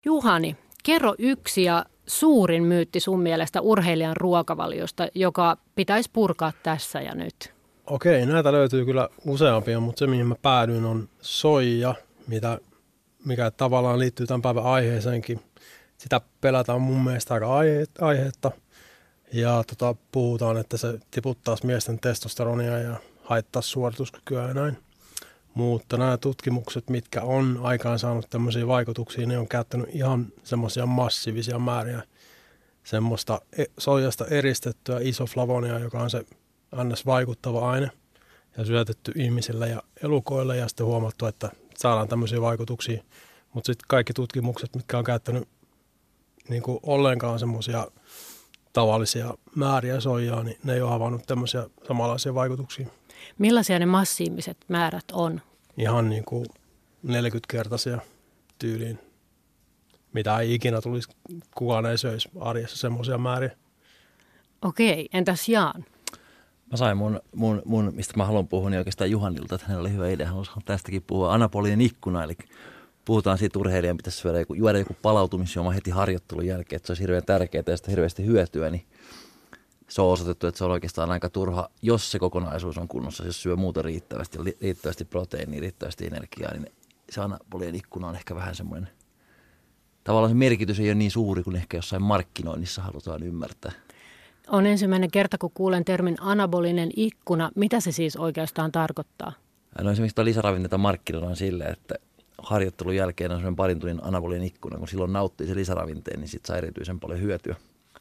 Juhani, kerro yksi ja suurin myytti sun mielestä urheilijan ruokavaliosta, joka pitäisi purkaa tässä ja nyt. Okei, näitä löytyy kyllä useampia, mutta se mihin mä päädyin on soija, mikä tavallaan liittyy tämän päivän aiheeseenkin. Sitä pelätään mun mielestä aika aiheetta ja puhutaan, että se tiputtaisi miesten testosteronia ja haittaisi suorituskykyä ja näin. Mutta nämä tutkimukset, mitkä on aikaan saanut tämmöisiä vaikutuksia, ne on käyttänyt ihan semmoisia massiivisia määriä semmoista soijasta eristettyä isoflavonia, joka on se ns. Vaikuttava aine ja syötetty ihmisille ja elukoille ja sitten huomattu, että saadaan tämmöisiä vaikutuksia. Mutta sitten kaikki tutkimukset, mitkä on käyttänyt niin kuin ollenkaan semmoisia tavallisia määriä soijaa, niin ne ei ole havainnut tämmöisiä samanlaisia vaikutuksia. Millaisia ne massiiviset määrät on? Ihan niin kuin 40-kertaisia tyyliin, mitä ei ikinä tulisi, kukaan ei söisi arjessa semmoisia määriä. Okei, entäs Jaan? Mä sain mun, mistä mä haluan puhua, niin oikeastaan Juhanilta, että hänellä oli hyvä idea. Haluaisin tästäkin puhua. Anabolinen ikkuna, eli puhutaan siitä urheilijan pitäisi juoda joku palautumisjuoma heti harjoittelun jälkeen, että se olisi hirveän tärkeää ja sitä hirveästi hyötyä, niin se on osoitettu, että se on oikeastaan aika turha, jos se kokonaisuus on kunnossa, jos syö muuta riittävästi proteiinia, riittävästi energiaa, niin se anabolinen ikkuna on ehkä vähän semmoinen, tavallaan se merkitys ei ole niin suuri kuin ehkä jossain markkinoinnissa halutaan ymmärtää. On ensimmäinen kerta, kun kuulen termin anabolinen ikkuna. Mitä se siis oikeastaan tarkoittaa? No esimerkiksi lisäravinteita markkinoidaan sille, että harjoittelun jälkeen on semmoinen parin tunnin anabolinen ikkuna, kun silloin nauttii se lisäravinteen, niin sitten saa erityisen paljon hyötyä.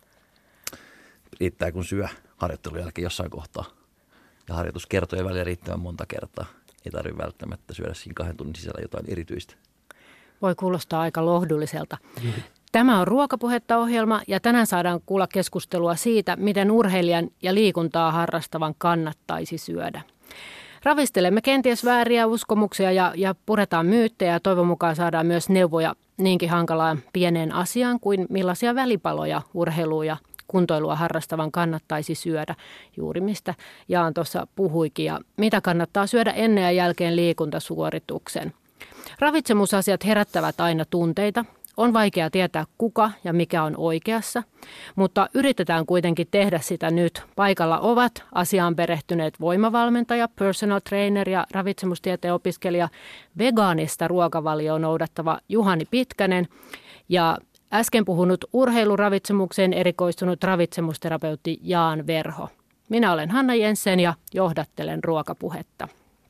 Riittää, kun syö harjoittelun jälkeen jossain kohtaa. Ja harjoituskertojen välillä riittävän monta kertaa. Ei tarvitse välttämättä syödä siinä 2 tunnin sisällä jotain erityistä. Voi kuulostaa aika lohdulliselta. Tämä on Ruokapuhetta-ohjelma ja tänään saadaan kuulla keskustelua siitä, miten urheilijan ja liikuntaa harrastavan kannattaisi syödä. Ravistelemme kenties vääriä uskomuksia ja puretaan myyttejä ja toivon mukaan saadaan myös neuvoja niinkin hankalaan pieneen asiaan kuin millaisia välipaloja urheilua ja kuntoilua harrastavan kannattaisi syödä, juuri mistä Jaan tuossa puhuikin, ja mitä kannattaa syödä ennen ja jälkeen liikuntasuorituksen. Ravitsemusasiat herättävät aina tunteita. On vaikea tietää kuka ja mikä on oikeassa, mutta yritetään kuitenkin tehdä sitä nyt. Paikalla ovat asiaan perehtyneet voimavalmentaja, personal trainer ja ravitsemustieteen opiskelija, vegaanista ruokavalioon noudattava Juhani Pitkänen ja äsken puhunut urheiluravitsemukseen erikoistunut ravitsemusterapeutti Jaan Verho. Minä olen Hanna Jensen ja johdattelen Ruokapuhetta.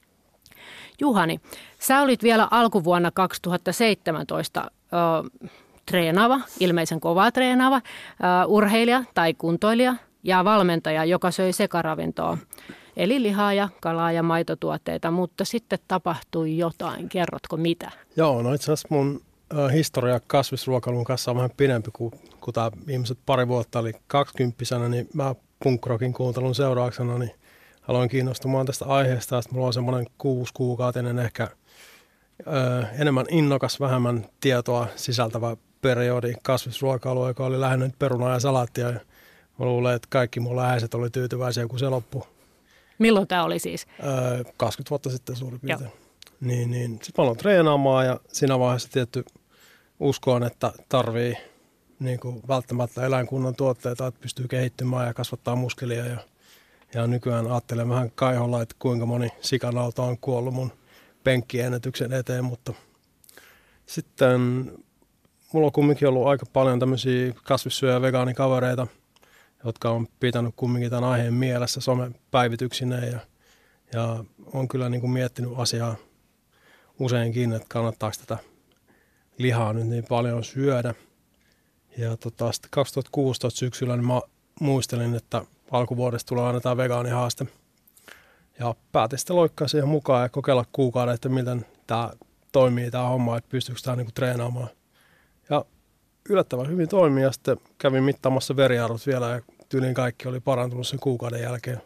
Juhani, sä olit vielä alkuvuonna 2017 treenaava, ilmeisen kovaa treenaava urheilija tai kuntoilija ja valmentaja, joka söi sekaravintoa, eli lihaa ja kalaa ja maitotuotteita, mutta sitten tapahtui jotain. Kerrotko mitä? Joo, no itse asiassa mun historia kasvisruokailun kanssa on vähän pidempi kuin tämä viimeiset pari vuotta, eli 20-vuotiaana, niin mä punk-rockin kuuntelun seurauksena niin aloin kiinnostumaan tästä aiheesta, ja mulla on semmoinen 6-kuukautinen ehkä enemmän innokas, vähemmän tietoa sisältävä periodi kasvisruokailua, joka oli lähinnä perunaa ja salaattia. Ja mä luulen, että kaikki mun läheiset oli tyytyväisiä, kun se loppui. Milloin tämä oli siis? 20 vuotta sitten suurin piirtein. Niin. Sitten mä aloin treenaamaan ja siinä vaiheessa tietty uskoon, että tarvii niin kuin välttämättä eläinkunnan tuotteita, että pystyy kehittymään ja kasvattaa muskelia. Ja nykyään ajattelen vähän kaiholla, että kuinka moni sikanauta on kuollut mun penkkiennätyksen eteen, mutta sitten mulla on kumminkin ollut aika paljon tämmöisiä kasvissyöjä- ja vegaanikavereita, jotka on pitänyt kumminkin tämän aiheen mielessä somepäivityksineen ja on kyllä niin kuin miettinyt asiaa useinkin, että kannattaako tätä lihaa nyt niin paljon syödä. Ja sitten 2016 syksyllä niin mä muistelin, että alkuvuodesta tulee aina tämä vegaanihaaste. Ja päätin sitten loikkaa siihen mukaan ja kokeilla kuukauden, että miten tämä toimii tämä homma, että pystyykö tämä niinku treenaamaan. Ja yllättävän hyvin toimii ja sitten kävin mittaamassa veriarvot vielä ja tyyliin kaikki oli parantunut sen kuukauden jälkeen.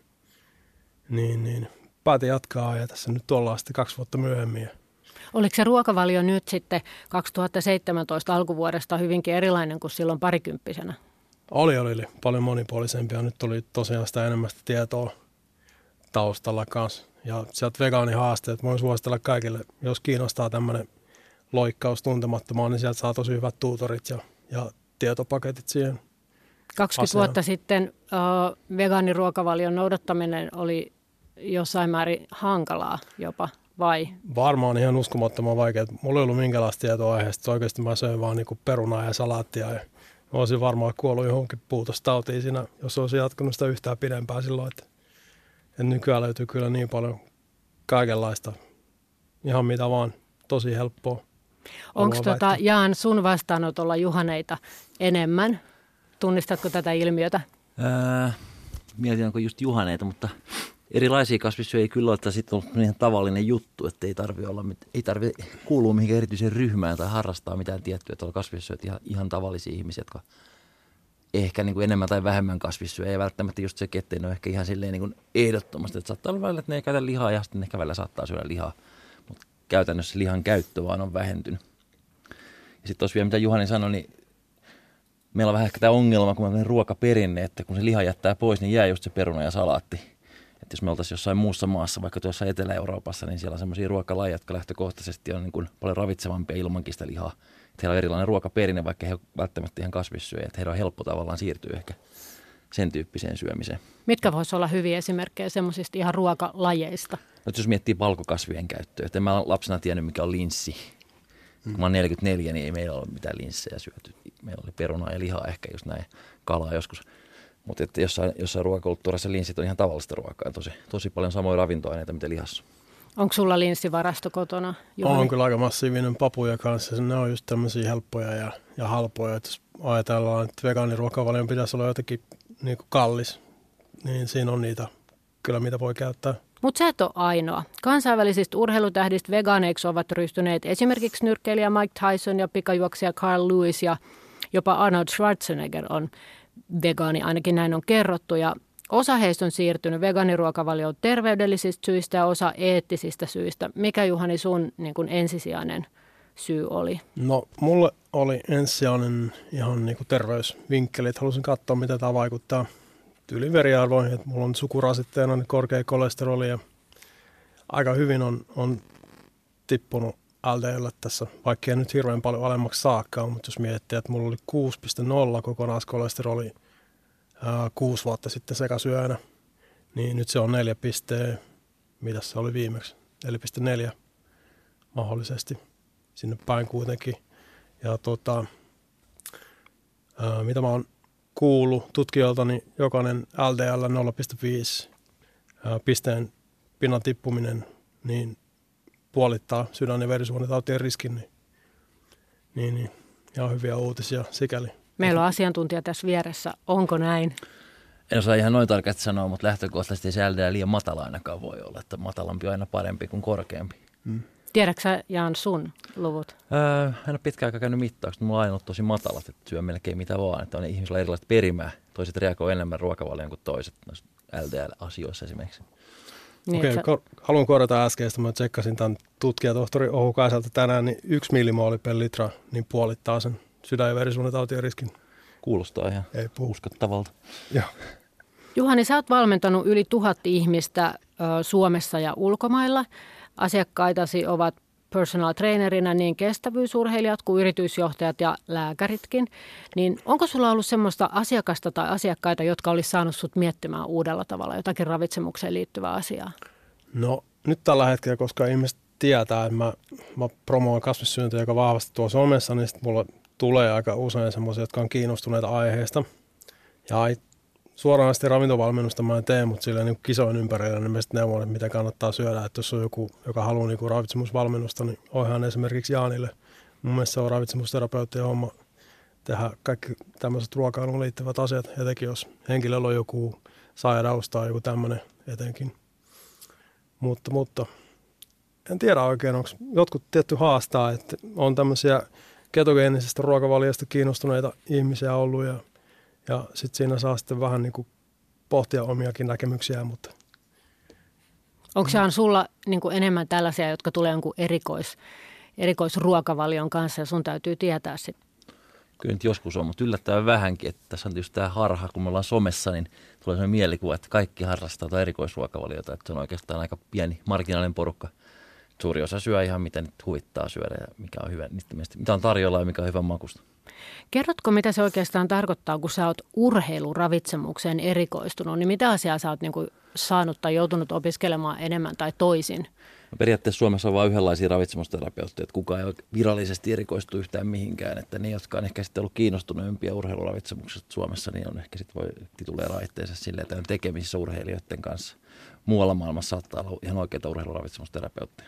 Niin päätin jatkaa ja tässä nyt ollaan sitten 2 vuotta myöhemmin. Oliko se ruokavalio nyt sitten 2017 alkuvuodesta hyvinkin erilainen kuin silloin parikymppisenä? Oli paljon monipuolisempia. Nyt oli tosiaan sitä enemmän tietoa taustalla kanssa. Ja sieltä vegaanihaasteet voin suositella kaikille, jos kiinnostaa tämmöinen loikkaus tuntemattomaan, niin sieltä saa tosi hyvät tuutorit ja tietopaketit siihen 20 asiaan. vuotta sitten vegaaniruokavalion noudattaminen oli jossain määrin hankalaa jopa, vai? Varmaan ihan uskomattoman vaikea. Mulla ei ollut minkälaista tietoa aiheesta. Oikeasti mä söin vaan niin kuin perunaa ja salaattia. Ja olisin varmaan kuollut johonkin puutostautiin siinä, jos olisin jatkunut sitä yhtään pidempään silloin. Että nykyään löytyy kyllä niin paljon kaikenlaista. Ihan mitä vaan. Tosi helppoa. Onko Jaan sun vastaanotolla juhaneita enemmän? Tunnistatko tätä ilmiötä? Mietin, onko just juhaneita, mutta erilaisia kasvissyöjiä ei kyllä ole, että sitten on ihan tavallinen juttu, että ei tarvitse kuulua mihinkään erityiseen ryhmään tai harrastaa mitään tiettyä, että olla kasvissyöjät ihan tavallisia ihmisiä, jotka ehkä niin kuin enemmän tai vähemmän kasvissyöjä. Ei välttämättä just se, ettei ne ole ehkä ihan silleen niin kuin ehdottomasti, että saattaa olla välillä, että ne ei käytä lihaa ja sitten ehkä välillä saattaa syödä lihaa, mutta käytännössä lihan käyttö vaan on vähentynyt. Ja sitten tuossa vielä mitä Juhani sanoi, niin meillä on vähän ehkä tämä ongelma, kun meillä on ruokaperinne, että kun se liha jättää pois, niin jää just se peruna ja salaatti. Että jos me oltaisiin jossain muussa maassa, vaikka tuossa Etelä-Euroopassa, niin siellä on sellaisia ruokalajeja, jotka lähtökohtaisesti on niin kuin paljon ravitsevampia ilmankin sitä lihaa. Että heillä on erilainen ruokaperinne, vaikka he ovat välttämättä ihan kasvissyöjä. Että heillä on helppo tavallaan siirtyä ehkä sen tyyppiseen syömiseen. Mitkä voisi olla hyviä esimerkkejä semmoisista ihan ruokalajeista? No, jos miettii palkokasvien käyttöä, että en mä lapsena tiennyt, mikä on linssi. Kun mä oon 44, niin ei meillä ole mitään linssejä syöty. Meillä oli perunaa ja lihaa ehkä, just näin, kalaa joskus. Mutta jossain ruokakulttuurissa linssit on ihan tavallista ruokaa. Tosi paljon samoja ravintoaineita, mitä lihassa. Onko sulla linssivarasto kotona, Juhani? On kyllä aika massiivinen papuja kanssa. Ne on just tämmöisiä helppoja ja halpoja. Et jos ajatellaan, että vegaaniruokavalion pitäisi olla jotenkin niin kuin kallis, niin siinä on niitä kyllä, mitä voi käyttää. Mutta sä et ole ainoa. Kansainvälisistä urheilutähdistä vegaaneiksi ovat ryhtyneet esimerkiksi nyrkkeilijä Mike Tyson ja pikajuoksija Carl Lewis ja jopa Arnold Schwarzenegger on vegaani, ainakin näin on kerrottu. Ja osa heistä on siirtynyt vegaaniruokavalioon terveydellisistä syistä ja osa eettisistä syistä. Mikä, Juhani, sun niin kun ensisijainen syy oli? No, mulle oli ensisijainen ihan niin kuin terveysvinkkeli, että halusin katsoa, mitä tämä vaikuttaa tyylin veriarvoihin. Että mulla on sukurasitteena korkea kolesteroli ja aika hyvin on tippunut LDL tässä, vaikka ei nyt hirveän paljon alemmaksi saakkaan, mutta jos miettii, että mulla oli 6,0 kokonaiskolesteroli 6 vuotta sitten sekasyönä, niin nyt se on 4, mitä se oli viimeksi, 4,4 mahdollisesti sinne päin kuitenkin. Ja mitä mä oon kuullut tutkijoilta, niin jokainen LDL 0,5 pisteen pinnan tippuminen niin puolittaa sydän- ja verisuonitautien riskin, niin ihan hyviä uutisia sikäli. Meillä on asiantuntija tässä vieressä. Onko näin? En osaa ihan noin tarkasti sanoa, mutta lähtökohtaisesti se LDL liian matala ainakaan voi olla, että matalampi on aina parempi kuin korkeampi. Tiedätkö sä, Jaan, sun luvut? En ole pitkään aikaa käynyt mittaukset, mutta mulla on aina ollut tosi matalat, että syö melkein mitä vaan. Että on ihmisillä erilaista perimää. Toiset reagoi enemmän ruokavalioon kuin toiset LDL-asioissa esimerkiksi. Niin, Okei, haluan korjata äskeistä. Mä tsekkasin tämän tutkijatohtori Ohu Kaisalta tänään, niin 1 millimooli per litra niin puolittaa sen sydän- ja verisuonitautien riskin. Kuulostaa ihan uskottavalta. Joo. Juhani, sä oot valmentanut yli 1000 ihmistä Suomessa ja ulkomailla. Asiakkaitasi ovat personal trainerina niin kestävyysurheilijat kuin yritysjohtajat ja lääkäritkin. Niin onko sulla ollut semmoista asiakasta tai asiakkaita, jotka olisi saanut sut miettimään uudella tavalla jotakin ravitsemukseen liittyvää asiaa? No nyt tällä hetkellä, koska ihmiset tietää, että mä promoon kasvissyöntiä aika vahvasti tuossa somessa, niin mulla tulee aika usein semmoisia, jotka on kiinnostuneita aiheesta. Ja suoranaisesti ravintovalmennusta mä en tee, mutta silleen niin kisojen ympärillä niin mä sitten neuvon, että mitä kannattaa syödä. Että jos on joku, joka haluaa niin ravitsemusvalmennusta, niin oihan esimerkiksi Jaanille. Mun mielestä se on ravitsemusterapeuttien homma tehdä kaikki tämmöiset ruokailuun liittyvät asiat, etenkin jos henkilöllä on joku sairaus tai joku tämmöinen etenkin. Mutta en tiedä oikein, onko jotkut tietty haastaa, että on tämmöisiä ketogeenisestä ruokavaliosta kiinnostuneita ihmisiä ollut ja sitten siinä saa sitten vähän niin kuin pohtia omiakin näkemyksiä, mutta Onko se sulla niin kuin enemmän tällaisia, jotka tulee jonkun erikoisruokavalion kanssa ja sun täytyy tietää se? Kyllä nyt joskus on, mutta yllättävän vähänkin, että tässä on just tämä harha, kun me ollaan somessa, niin tulee sellainen mielikuva, että kaikki harrastaa tai erikoisruokavaliota, että se on oikeastaan aika pieni marginaalinen porukka suuri osa syö ihan mitä nyt huvittaa syödä ja mikä on hyvä, mitä on tarjolla ja mikä on hyvän makusta. Kerrotko, mitä se oikeastaan tarkoittaa, kun sä oot urheiluravitsemukseen erikoistunut, niin mitä asiaa sä oot niin kuin saanut tai joutunut opiskelemaan enemmän tai toisin? No periaatteessa Suomessa on vain yhdenlaisia ravitsemusterapeutteja, että kukaan ei ole virallisesti erikoistu yhtään mihinkään, että ne, jotka on ehkä sitten ollut kiinnostuneempia urheiluravitsemuksesta Suomessa, niin on ehkä sitten voi tituleeraa itseensä silleen, että on tekemisissä urheilijoiden kanssa. Muualla maailmassa saattaa olla ihan oikeita urheiluravitsemusterapeutteja.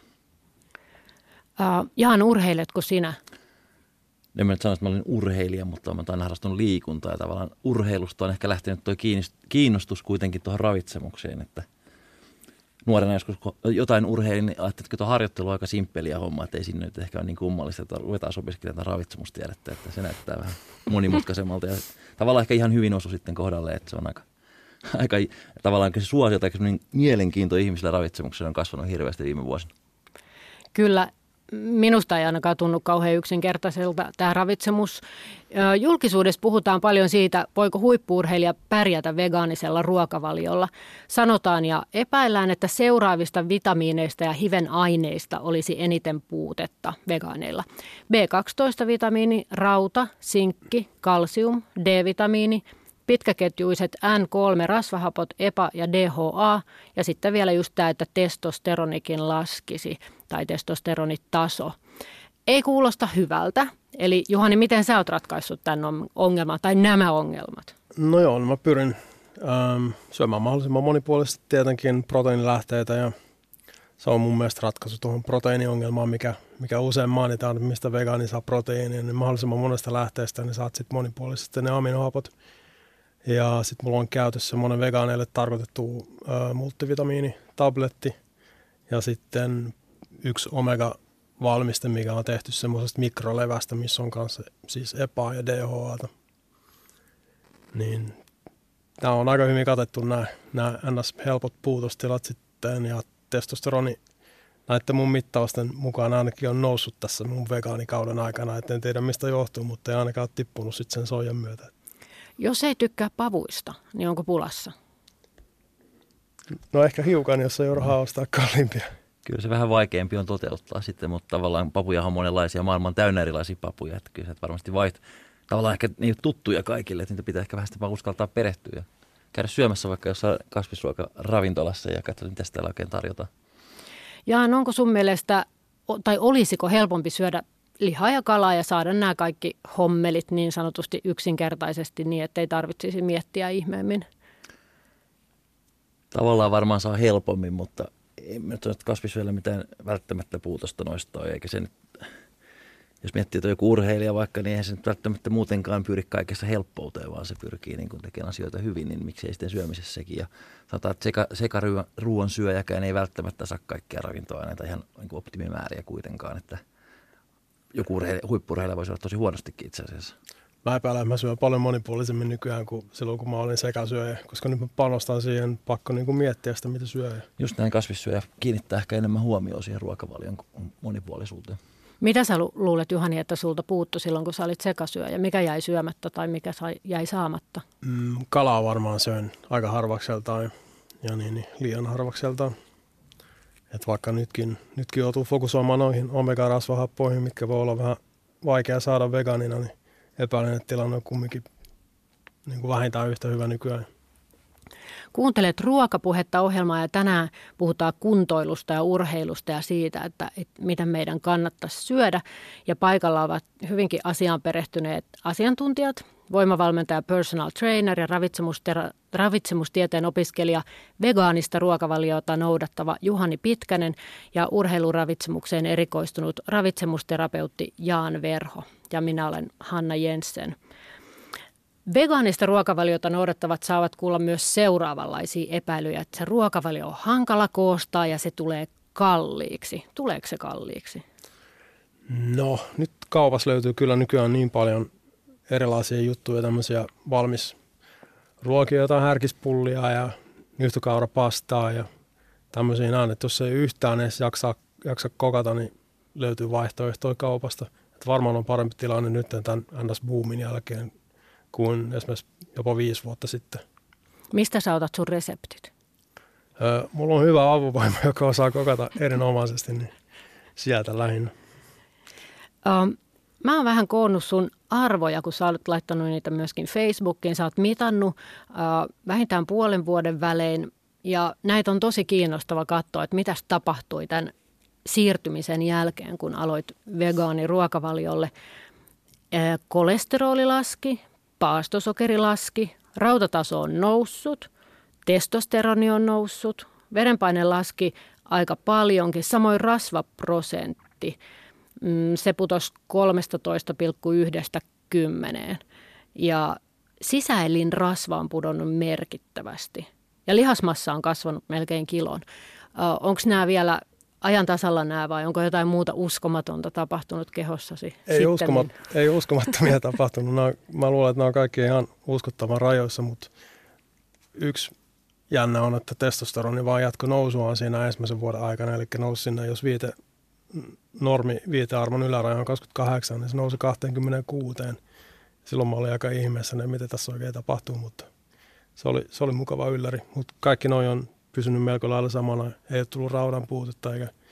Jaan, urheiletko sinä? En mä nyt sano, että mä olin urheilija, mutta mä oon harrastanut liikuntaa ja tavallaan urheilusta on ehkä lähtenyt tuo kiinnostus kuitenkin tuohon ravitsemukseen, että nuorena joskus jotain urheilin, niin ajattelin, että tuo harjoittelu on aika simppeliä homma, että ei siinä nyt ehkä ole niin kummallista, että ruvetaan opiskelemaan ravitsemustiedettä, että se näyttää vähän monimutkaisemmalta ja tavallaan ehkä ihan hyvin osu sitten kohdalle, että se on aika tavallaan se suosio tai mielenkiinto ihmisillä ravitsemuksella on kasvanut hirveästi viime vuosina. Kyllä. Minusta ei ainakaan tunnu kauhean yksinkertaiselta tämä ravitsemus. Julkisuudessa puhutaan paljon siitä, voiko huippu-urheilija pärjätä vegaanisella ruokavaliolla. Sanotaan ja epäillään, että seuraavista vitamiineista ja hivenaineista olisi eniten puutetta vegaaneilla. B12-vitamiini, rauta, sinkki, kalsium, D-vitamiini, pitkäketjuiset N3-rasvahapot, EPA ja DHA ja sitten vielä just tämä, että testosteronikin laskisi tai testosteronitaso. Ei kuulosta hyvältä. Eli Juhani, miten sä oot ratkaissut tämän ongelman tai nämä ongelmat? No joo, mä pyrin syömään mahdollisimman monipuolisesti tietenkin proteiinilähteitä ja se on mun mielestä ratkaisu tuohon proteiiniongelmaan, mikä usein mainitaan, että mistä vegaani saa proteiinia, niin mahdollisimman monesta lähteestä niin saat sitten monipuolisesti ne aminohapot. Ja sitten mulla on käytössä semmoinen vegaaneille tarkoitettu multivitamiinitabletti ja sitten yksi omega-valmiste, mikä on tehty semmoisesta mikrolevästä, missä on kanssa siis EPA ja DHAta. Niin tämä on aika hyvin katettu nämä ns-helpot puutostilat sitten ja testosteroni näiden mun mittausten mukaan ainakin on noussut tässä mun vegaanikauden aikana. Et en tiedä mistä johtuu, mutta ei ainakaan ole tippunut sitten sen soijan myötä. Jos ei tykkää pavuista, niin onko pulassa? No ehkä hiukan, jos ei ole rahaa ostaa kalliimpia. Kyllä se vähän vaikeampi on toteuttaa sitten, mutta tavallaan papuja on monenlaisia, maailman täynnä erilaisia papuja. Että kyllä se varmasti tavallaan ehkä niin tuttuja kaikille, että niitä pitää ehkä vähän sitten uskaltaa perehtyä ja käydä syömässä vaikka jossain kasvisruokaravintolassa ja katsoa, mitä täällä oikein tarjotaan. Jaan, onko sun mielestä, tai olisiko helpompi syödä lihaa ja kalaa ja saada nämä kaikki hommelit niin sanotusti yksinkertaisesti niin, että ei tarvitsisi miettiä ihmeemmin? Tavallaan varmaan saa helpommin, mutta ei nyt ole kasvissyöllä mitään välttämättä puutosta noista ole, eikä se nyt, jos miettii, että on joku urheilija vaikka, niin eihän se nyt välttämättä muutenkaan pyri kaikessa helppouteen, vaan se pyrkii niin kun tekemään asioita hyvin, niin miksei sitten syömisessäkin. Ja sanotaan, että sekaruoan syöjäkään ei välttämättä saa kaikkia ravintoaineita ihan niin kuin optimimääriä kuitenkaan, että joku huippu-urheilija voisi olla tosi huonostikin itse asiassa. Mä epäilen, että mä syön paljon monipuolisemmin nykyään kuin silloin, kun mä olin sekasyöjä, koska nyt mä panostan siihen, pakko niin kuin miettiä sitä, mitä syö. Just näin kasvissyöjä kiinnittää ehkä enemmän huomioon siihen ruokavalion monipuolisuuteen. Mitä sä luulet, Juhani, että sulta puuttui silloin, kun sä olit sekasyöjä? Mikä jäi syömättä tai mikä jäi saamatta? Kalaa varmaan söin aika harvakseltaan ja niin liian harvakseltaan. Et vaikka nytkin joutuu fokusoimaan noihin omega-rasvahappoihin, mitkä voi olla vähän vaikea saada vegaanina, niin epäilen, että tilanne on kumminkin niin kuin vähintään yhtä hyvä nykyään. Kuuntelet Ruokapuhetta -ohjelmaa ja tänään puhutaan kuntoilusta ja urheilusta ja siitä, että mitä meidän kannattaisi syödä. Ja paikalla ovat hyvinkin asiaan perehtyneet asiantuntijat, voimavalmentaja, personal trainer ja ravitsemustieteen opiskelija, vegaanista ruokavaliota noudattava Juhani Pitkänen ja urheiluravitsemukseen erikoistunut ravitsemusterapeutti Jaan Verho. Ja minä olen Hanna Jensen. Vegaanista ruokavaliota noudattavat saavat kuulla myös seuraavanlaisia epäilyjä, että se ruokavalio on hankala koostaa ja se tulee kalliiksi. Tuleeko se kalliiksi? No, nyt kaupassa löytyy kyllä nykyään niin paljon erilaisia juttuja, tämmöisiä valmisruokia, jotain härkispullia ja nyhtökaurapastaa ja tämmöisiä näin, että jos ei yhtään edes jaksa kokata, niin löytyy vaihtoehtoja kaupasta. Että varmaan on parempi tilanne nyt tämän NS-boomin jälkeen kuin esimerkiksi jopa 5 vuotta sitten. Mistä sä otat sun reseptit? Mulla on hyvä avovaimo, joka osaa kokata erinomaisesti. Niin. sieltä lähinnä. Mä oon vähän koonnut sun arvoja, kun sä olet laittanut niitä myöskin Facebookiin. Sä oot mitannut vähintään puolen vuoden välein ja näitä on tosi kiinnostava katsoa, että mitäs tapahtui tämän siirtymisen jälkeen, kun aloit vegaaniruokavaliolle. Kolesteroli laski, paastosokeri laski, rautataso on noussut, testosteroni on noussut, verenpaine laski aika paljonkin, samoin rasvaprosentti. Se putosi 13,1 ja sisäelinrasva on pudonnut merkittävästi ja lihasmassa on kasvanut melkein kilon. Onko nämä vielä ajan tasalla nämä vai onko jotain muuta uskomatonta tapahtunut kehossasi? Ei uskomattomia tapahtunut. Mä luulen, että nämä on kaikki ihan uskottavan rajoissa, mutta yksi jännä on, että testosteroni vaan jatkoi nousuaan siinä ensimmäisen vuoden aikana, eli nousi sinne, jos viitearvon yläraja on 28, niin se nousi 26. Silloin mä olin aika ihmeessä, mitä tässä oikein tapahtuu, mutta se oli mukava ylläri. Mutta kaikki noi on pysynyt melko lailla samana. Ei ole tullut raudan puutetta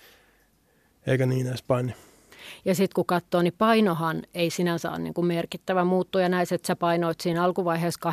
eikä niin edespäin. Ja sitten kun katsoo, niin painohan ei sinänsä ole niin kuin merkittävä muuttuja. Näissä, että sä painoit siinä alkuvaiheessa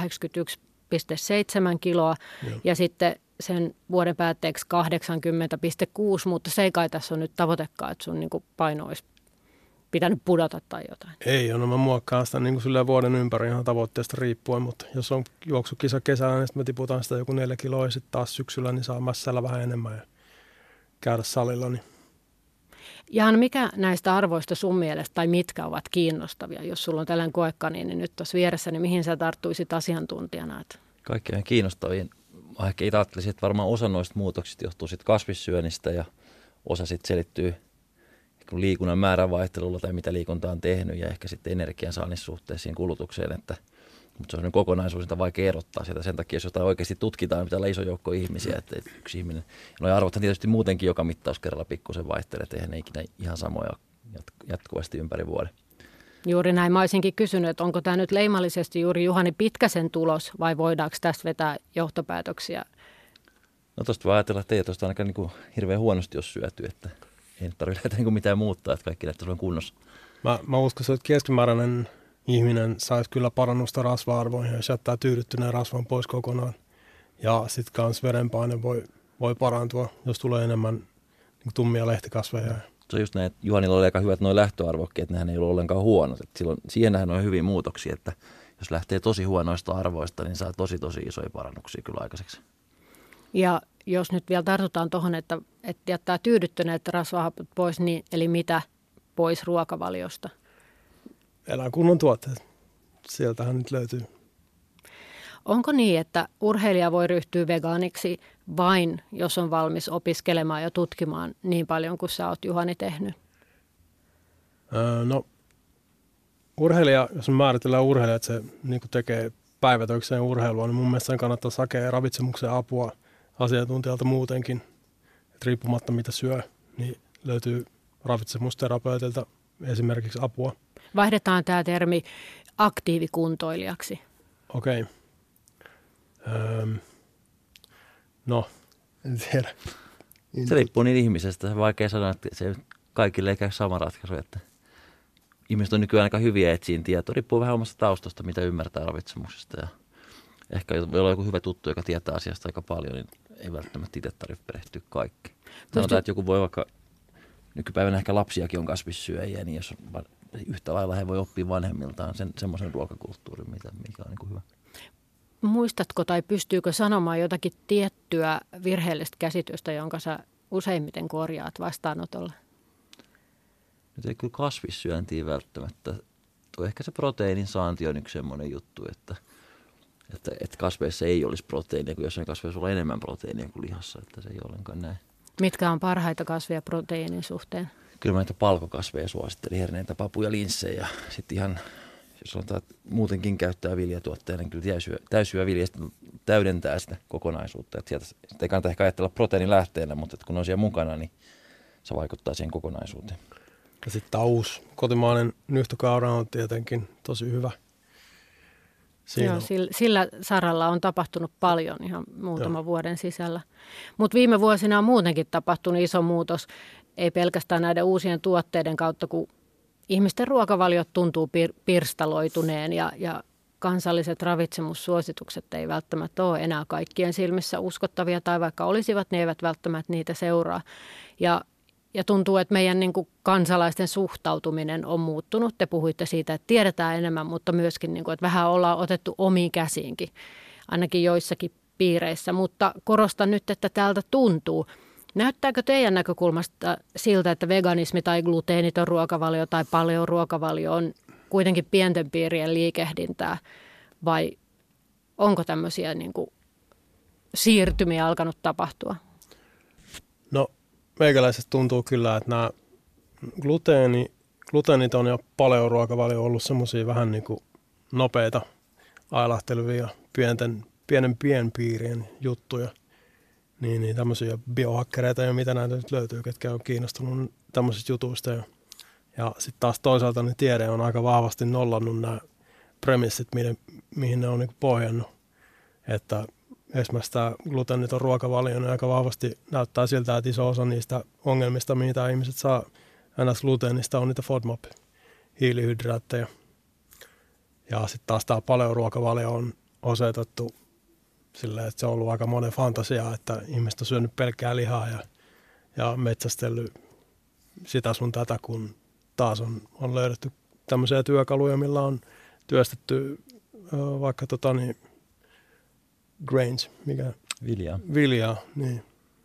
81,7 kiloa ja sitten sen vuoden päätteeksi 80,6, mutta se ei kai tässä on nyt tavoitekaan, että sun niin kuin paino olisi pitänyt pudota tai jotain. Ei, mä muokkaan sitä niin kuin vuoden ympäri ihan tavoitteesta riippuen, mutta jos on juoksukisa kesällä, niin sitten me tiputaan sitä joku 4 kiloa ja sitten taas syksyllä, niin saa mässällä vähän enemmän ja käydä salilla. Niin. Jahan, mikä näistä arvoista sun mielestä tai mitkä ovat kiinnostavia? Jos sulla on tällainen koekani, niin nyt tuossa vieressä, niin mihin sä tarttuisit asiantuntijana? Kaikkein kiinnostaviin. Mä ehkä itse ajattelisin, että varmaan osa noista muutoksista johtuu sitten kasvissyönnistä ja osa sitten selittyy liikunnan määränvaihtelulla tai mitä liikunta on tehnyt ja ehkä sitten energiansaannin suhteisiin kulutukseen. Mutta se on kokonaisuus, sitä on vaikea erottaa sieltä. Sen takia, jos jotain oikeasti tutkitaan, pitää olla iso joukko ihmisiä, että yksi ihminen. No arvothan tietysti muutenkin joka mittauskerralla pikkusen vaihtelee, että eihän ne ikinä ihan samoja jatkuvasti ympäri vuoden. Juuri näin. Mä olisinkin kysynyt, että onko tämä nyt leimallisesti juuri Juhani Pitkäsen tulos vai voidaanko tästä vetää johtopäätöksiä? No tuosta voi ajatella, että ei tuosta ainakaan niin hirveän huonosti jos syöty, että ei nyt tarvitse niin mitään muuttaa, että kaikki näyttäisi olevan kunnossa. Mä uskon, että keskimääräinen ihminen saisi kyllä parannusta rasva-arvoihin, jos jättää tyydyttyneen rasvan pois kokonaan. Ja sitten kans verenpaine voi parantua, jos tulee enemmän niin tummia lehtikasveja. Se on just näin, että Juhanilla oli aika hyvät nuo lähtöarvokkeet, nehän ei ollut ollenkaan huonot. Että silloin, siihenhän on hyviä muutoksia, että jos lähtee tosi huonoista arvoista, niin saa tosi isoja parannuksia kyllä aikaiseksi. Ja jos nyt vielä tartutaan tuohon, että jättää tyydyttyneet rasvahapot pois, niin eli mitä pois ruokavaliosta? Eläinkunnan tuotteet. Sieltähän nyt löytyy. Onko niin, että urheilija voi ryhtyä vegaaniksi vain, jos on valmis opiskelemaan ja tutkimaan niin paljon kuin sä oot, Juhani, tehnyt? No, urheilija, jos me määritellään urheilija, että se niin tekee päivätöikseen urheilua, niin mun mielestä sen kannattaa hakea ravitsemuksen apua asiantuntijalta muutenkin. Et riippumatta mitä syö, niin löytyy ravitsemusterapeutilta esimerkiksi apua. Vaihdetaan tämä termi aktiivikuntoilijaksi. Okei. No, en tiedä. Se riippuu niin ihmisestä. Se on vaikea sanoa, että se kaikille ei käy sama ratkaisu. Että ihmiset on nykyään aika hyviä etsiin tietoa. Riippuu vähän omasta taustasta, mitä ymmärtää ravitsemuksesta. Ja ehkä voi olla joku hyvä tuttu, joka tietää asiasta aika paljon, niin ei välttämättä itse tarvitse perehtyä kaikki. Sanotaan, että joku voi vaikka, nykypäivänä ehkä lapsiakin on kasvissyöjiä, niin jos on yhtä lailla he voi oppia vanhemmiltaan semmoisen ruokakulttuurin, mikä on niin kuin hyvä. Muistatko tai pystyykö sanomaan jotakin tiettyä virheellistä käsitystä, jonka sä useimmiten korjaat vastaanotolla? Nyt ei kyllä kasvissyöntiä välttämättä. Tuo ehkä se proteiinin saanti on yksi semmoinen juttu, että kasveissa ei olisi proteiinia, kun jossain kasveissa on enemmän proteiinia kuin lihassa, että se ei ollenkaan näin. Mitkä on parhaita kasveja proteiinin suhteen? Kyllä mä näitä palkokasveja suosittelin, herneitä, papuja, linssejä. Sitten ihan, jos sanotaan, että muutenkin käyttää viljatuotteena, niin kyllä täysyövilja täydentää sitä kokonaisuutta. Että sieltä ei kannata ehkä ajatella proteiinin lähteenä, mutta kun on siellä mukana, niin se vaikuttaa siihen kokonaisuuteen. Ja sitten taus, kotimainen nyhtökaura on tietenkin tosi hyvä. Siinä Joo, sillä saralla on tapahtunut paljon ihan muutaman vuoden sisällä. Mutta viime vuosina on muutenkin tapahtunut iso muutos, ei pelkästään näiden uusien tuotteiden kautta, kun ihmisten ruokavaliot tuntuu pirstaloituneen ja kansalliset ravitsemussuositukset ei välttämättä ole enää kaikkien silmissä uskottavia, tai vaikka olisivat, ne eivät välttämättä niitä seuraa. Ja tuntuu, että meidän niin kuin kansalaisten suhtautuminen on muuttunut. Te puhuitte siitä, että tiedetään enemmän, mutta myöskin, niin kuin, että vähän ollaan otettu omiin käsiinkin, ainakin joissakin piireissä. Mutta korostan nyt, että täältä tuntuu. Näyttääkö teidän näkökulmasta siltä, että veganismi tai gluteeniton ruokavalio tai paleoruokavalio on kuitenkin pienten piirien liikehdintää, vai onko tämmöisiä niin kuin siirtymiä alkanut tapahtua? No meikäläisestä tuntuu kyllä, että nämä gluteeniton ja paleoruokavalio on ollut semmoisia vähän niin kuin nopeita ailahtelevia pienen pienpiirien juttuja. Niin tämmöisiä biohakkereita ja mitä näitä nyt löytyy, ketkä on kiinnostunut tämmöisistä jutuista. Ja sitten taas toisaalta niin tiede on aika vahvasti nollannut nämä premissit, mihin ne on niin pohjannut. Että esimerkiksi tämä gluteeniton ruokavalio niin aika vahvasti näyttää siltä, että iso osa niistä ongelmista, mitä ihmiset saa gluteenista, on niitä FODMAP-hiilihydraatteja. Ja sitten taas tämä paleoruokavalio on osoitettu silleen, että se on ollut aika monen fantasia, että ihmiset on syönyt pelkkää lihaa ja metsästellyt sitä sun tätä, kun taas on löydetty tämmöisiä työkaluja, millä on työstetty vaikka grains, mikä? Viljaa, niin.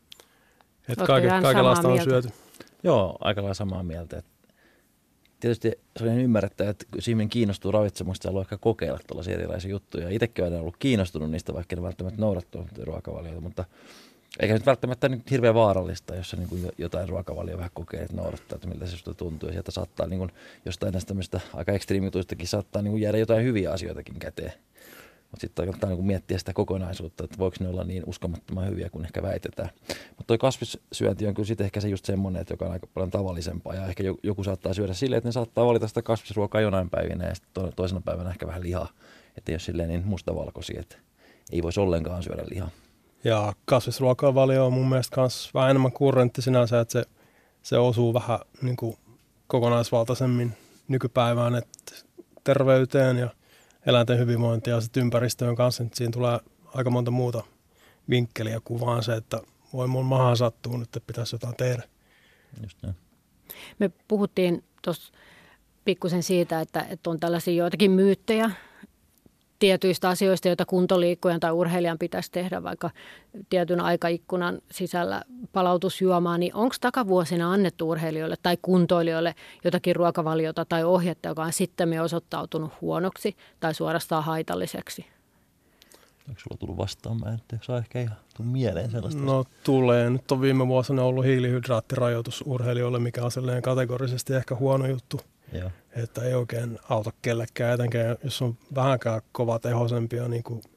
Että kaikenlaista on syöty. Joo, aika lailla samaa mieltä. Tietysti se on ihan ymmärrettävä, että jos ihminen kiinnostuu ravitsemusta, haluaa ehkä kokeilla tällaisia erilaisia juttuja. Itsekin olen ollut kiinnostunut niistä, vaikka ne välttämättä noudattua ruokavalioita, mutta eikä nyt välttämättä niin hirveän vaarallista, jos se niin jotain ruokavalioa vähän kokee, että noudattaa, että miltä se susta tuntuu. Ja sieltä saattaa niin kuin, jostain näistä tämmöistä aika ekstriimituistakin saattaa niin kuin jäädä jotain hyviä asioitakin käteen. Mutta sitten kannattaa niin miettiä sitä kokonaisuutta, että voiko ne olla niin uskomattoman hyviä kuin ehkä väitetään. Mutta toi kasvissyönti on kyllä sitten ehkä se just semmoinen, että joka on aika paljon tavallisempaa. Ja ehkä joku saattaa syödä silleen, että ne saattaa valita sitä kasvisruokaa jonain päivinä ja sitten toisena päivänä ehkä vähän lihaa. Että ei ole silleen niin mustavalkoisia, että ei voisi ollenkaan syödä lihaa. Ja kasvisruokavalio on mun mielestä myös vähän enemmän kurrentti sinänsä, että se osuu vähän niin kuin kokonaisvaltaisemmin nykypäivään, että terveyteen ja eläinten hyvinvointia ja sitten ympäristöön kanssa, että siinä tulee aika monta muuta vinkkeliä kuin vaan se, että voi mun mahaan sattuu nyt, että pitäisi jotain tehdä. Just näin. Me puhuttiin tuossa pikkusen siitä, että on tällaisia joitakin myyttejä tietyistä asioista, joita kuntoliikkujan tai urheilijan pitäisi tehdä vaikka tietyn aikaikkunan sisällä palautusjuomaa, niin onko takavuosina annettu urheilijoille tai kuntoilijoille jotakin ruokavaliota tai ohjetta, joka on sitten osoittautunut huonoksi tai suorastaan haitalliseksi? Onko sulla tullut vastaan? Mä en saa ehkä ihan tule mieleen sellaista. No tulee. Nyt on viime vuosina ollut hiilihydraattirajoitus urheilijoille, mikä on sellainen kategorisesti ehkä huono juttu. Joo. Että ei oikein auta kellekään, etenkään jos on vähänkään kovatehoisempia niin kuin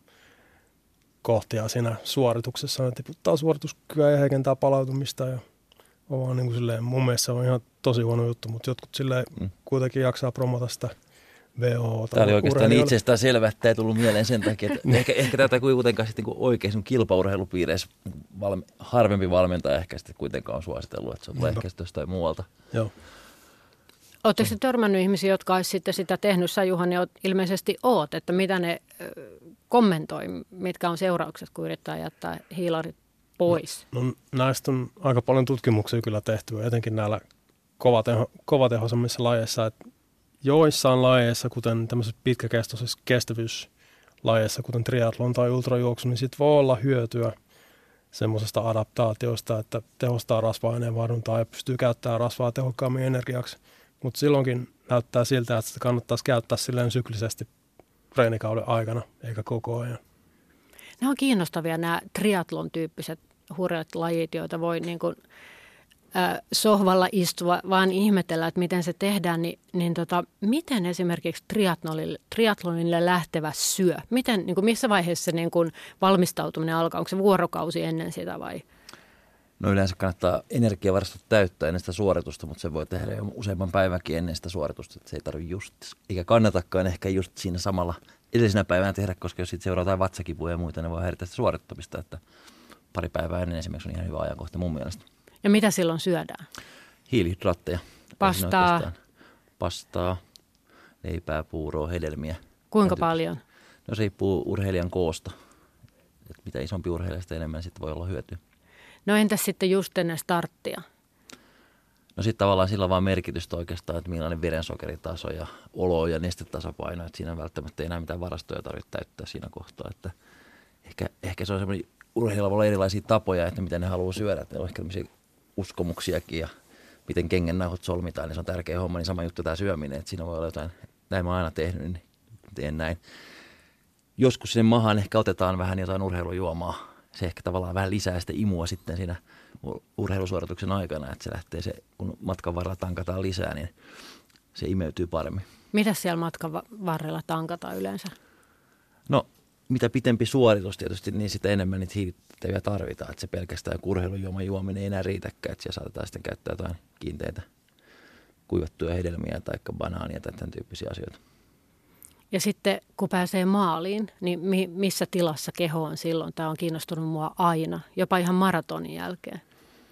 kohtia siinä suorituksessa. Ne tiputtaa suorituskykyä ja heikentää palautumista. Ja on vaan niin kuin silleen, mun mielestä se on ihan tosi huono juttu, mutta jotkut silleen kuitenkin jaksaa promota sitä WHO:ta. Tämä oli oikeastaan niin itsestään selvä, että ei tullut mieleen sen takia, että ehkä tätä kuitenkaan sitten oikein sun kilpaurheilupiireissä harvempi valmentaja ehkä sitten kuitenkaan on suositellut, että se on ehkä jostain muualta. Joo. Oletteko törmännyt ihmisiä, jotka olisi sitten sitä tehnyt? Sä, Juhani, ilmeisesti oot, että mitä ne kommentoi, mitkä on seuraukset, kun yrittää jättää hiilarit pois? No, näistä on aika paljon tutkimuksia kyllä tehty, etenkin näillä kovatehoisemmissa lajeissa. Että joissain lajeissa, kuten tämmöisessä pitkäkestoisessa kestävyyslajeissa, kuten triathlon tai ultrajuoksu, niin sit voi olla hyötyä semmoisesta adaptaatiosta, että tehostaa rasva-aineen vaihduntaa ja pystyy käyttämään rasvaa tehokkaammin energiaksi. Mutta silloinkin näyttää siltä, että sitä kannattaisi käyttää silleen syklisesti treenikauden aikana, eikä koko ajan. Nämä on kiinnostavia nämä triathlon-tyyppiset hurjat lajit, joita voi niin kuin, sohvalla istua, vaan ihmetellä, että miten se tehdään. Miten esimerkiksi triathlonille lähtevä syö? Niin kuin, missä vaiheessa se niin kuin valmistautuminen alkaa? Onko se vuorokausi ennen sitä vai? No yleensä kannattaa energiavarastot täyttää ennen sitä suoritusta, mutta se voi tehdä jo useamman päivänkin ennen sitä suoritusta. Että se ei tarvitse just, eikä kannatakaan ehkä just siinä samalla edellisenä päivänä tehdä, koska jos sitten seuraa jotain vatsakipuja ja muita, ne voi häiritä sitä suorittamista. Että pari päivää ennen esimerkiksi on ihan hyvä ajankohta mun mielestä. Ja mitä silloin syödään? Hiilihydraatteja. Pastaa, leipää, puuroa, hedelmiä. Kuinka paljon? No se riippuu urheilijan koosta. Et mitä isompi urheilija, sitä enemmän sitten voi olla hyötyä. No entäs sitten just ennen starttia? No sitten tavallaan sillä on vaan merkitystä oikeastaan, että millainen verensokeritaso ja olo ja nestetasapaino. Että siinä välttämättä ei enää mitään varastoja tarvitse täyttää siinä kohtaa. Että ehkä se on semmoinen, urheilijoilla voi olla erilaisia tapoja, että mitä ne haluaa syödä. Että ne on ehkä tämmöisiä uskomuksiakin ja miten kengennauhot solmitaan, niin se on tärkeä homma. Niin sama juttu tämä syöminen, että siinä voi olla jotain, näin mä oon aina tehnyt, niin teen näin. Joskus sinne maahan ehkä otetaan vähän jotain urheilujuomaa. Se ehkä tavallaan vähän lisää sitä imua sitten siinä urheilusuorituksen aikana, että se lähtee se, kun matkan varrella tankataan lisää, niin se imeytyy paremmin. Mitä siellä matkan varrella tankataan yleensä? No, mitä pitempi suoritus tietysti, niin sitä enemmän niitä hiilihydraatteja tarvitaan. Että se pelkästään urheilujuoman juominen ei enää riitäkään, että siellä saatetaan sitten käyttää jotain kiinteitä kuivattuja hedelmiä tai banaania tai tämän tyyppisiä asioita. Ja sitten kun pääsee maaliin, niin missä tilassa keho on silloin? Tämä on kiinnostunut mua aina, jopa ihan maratonin jälkeen.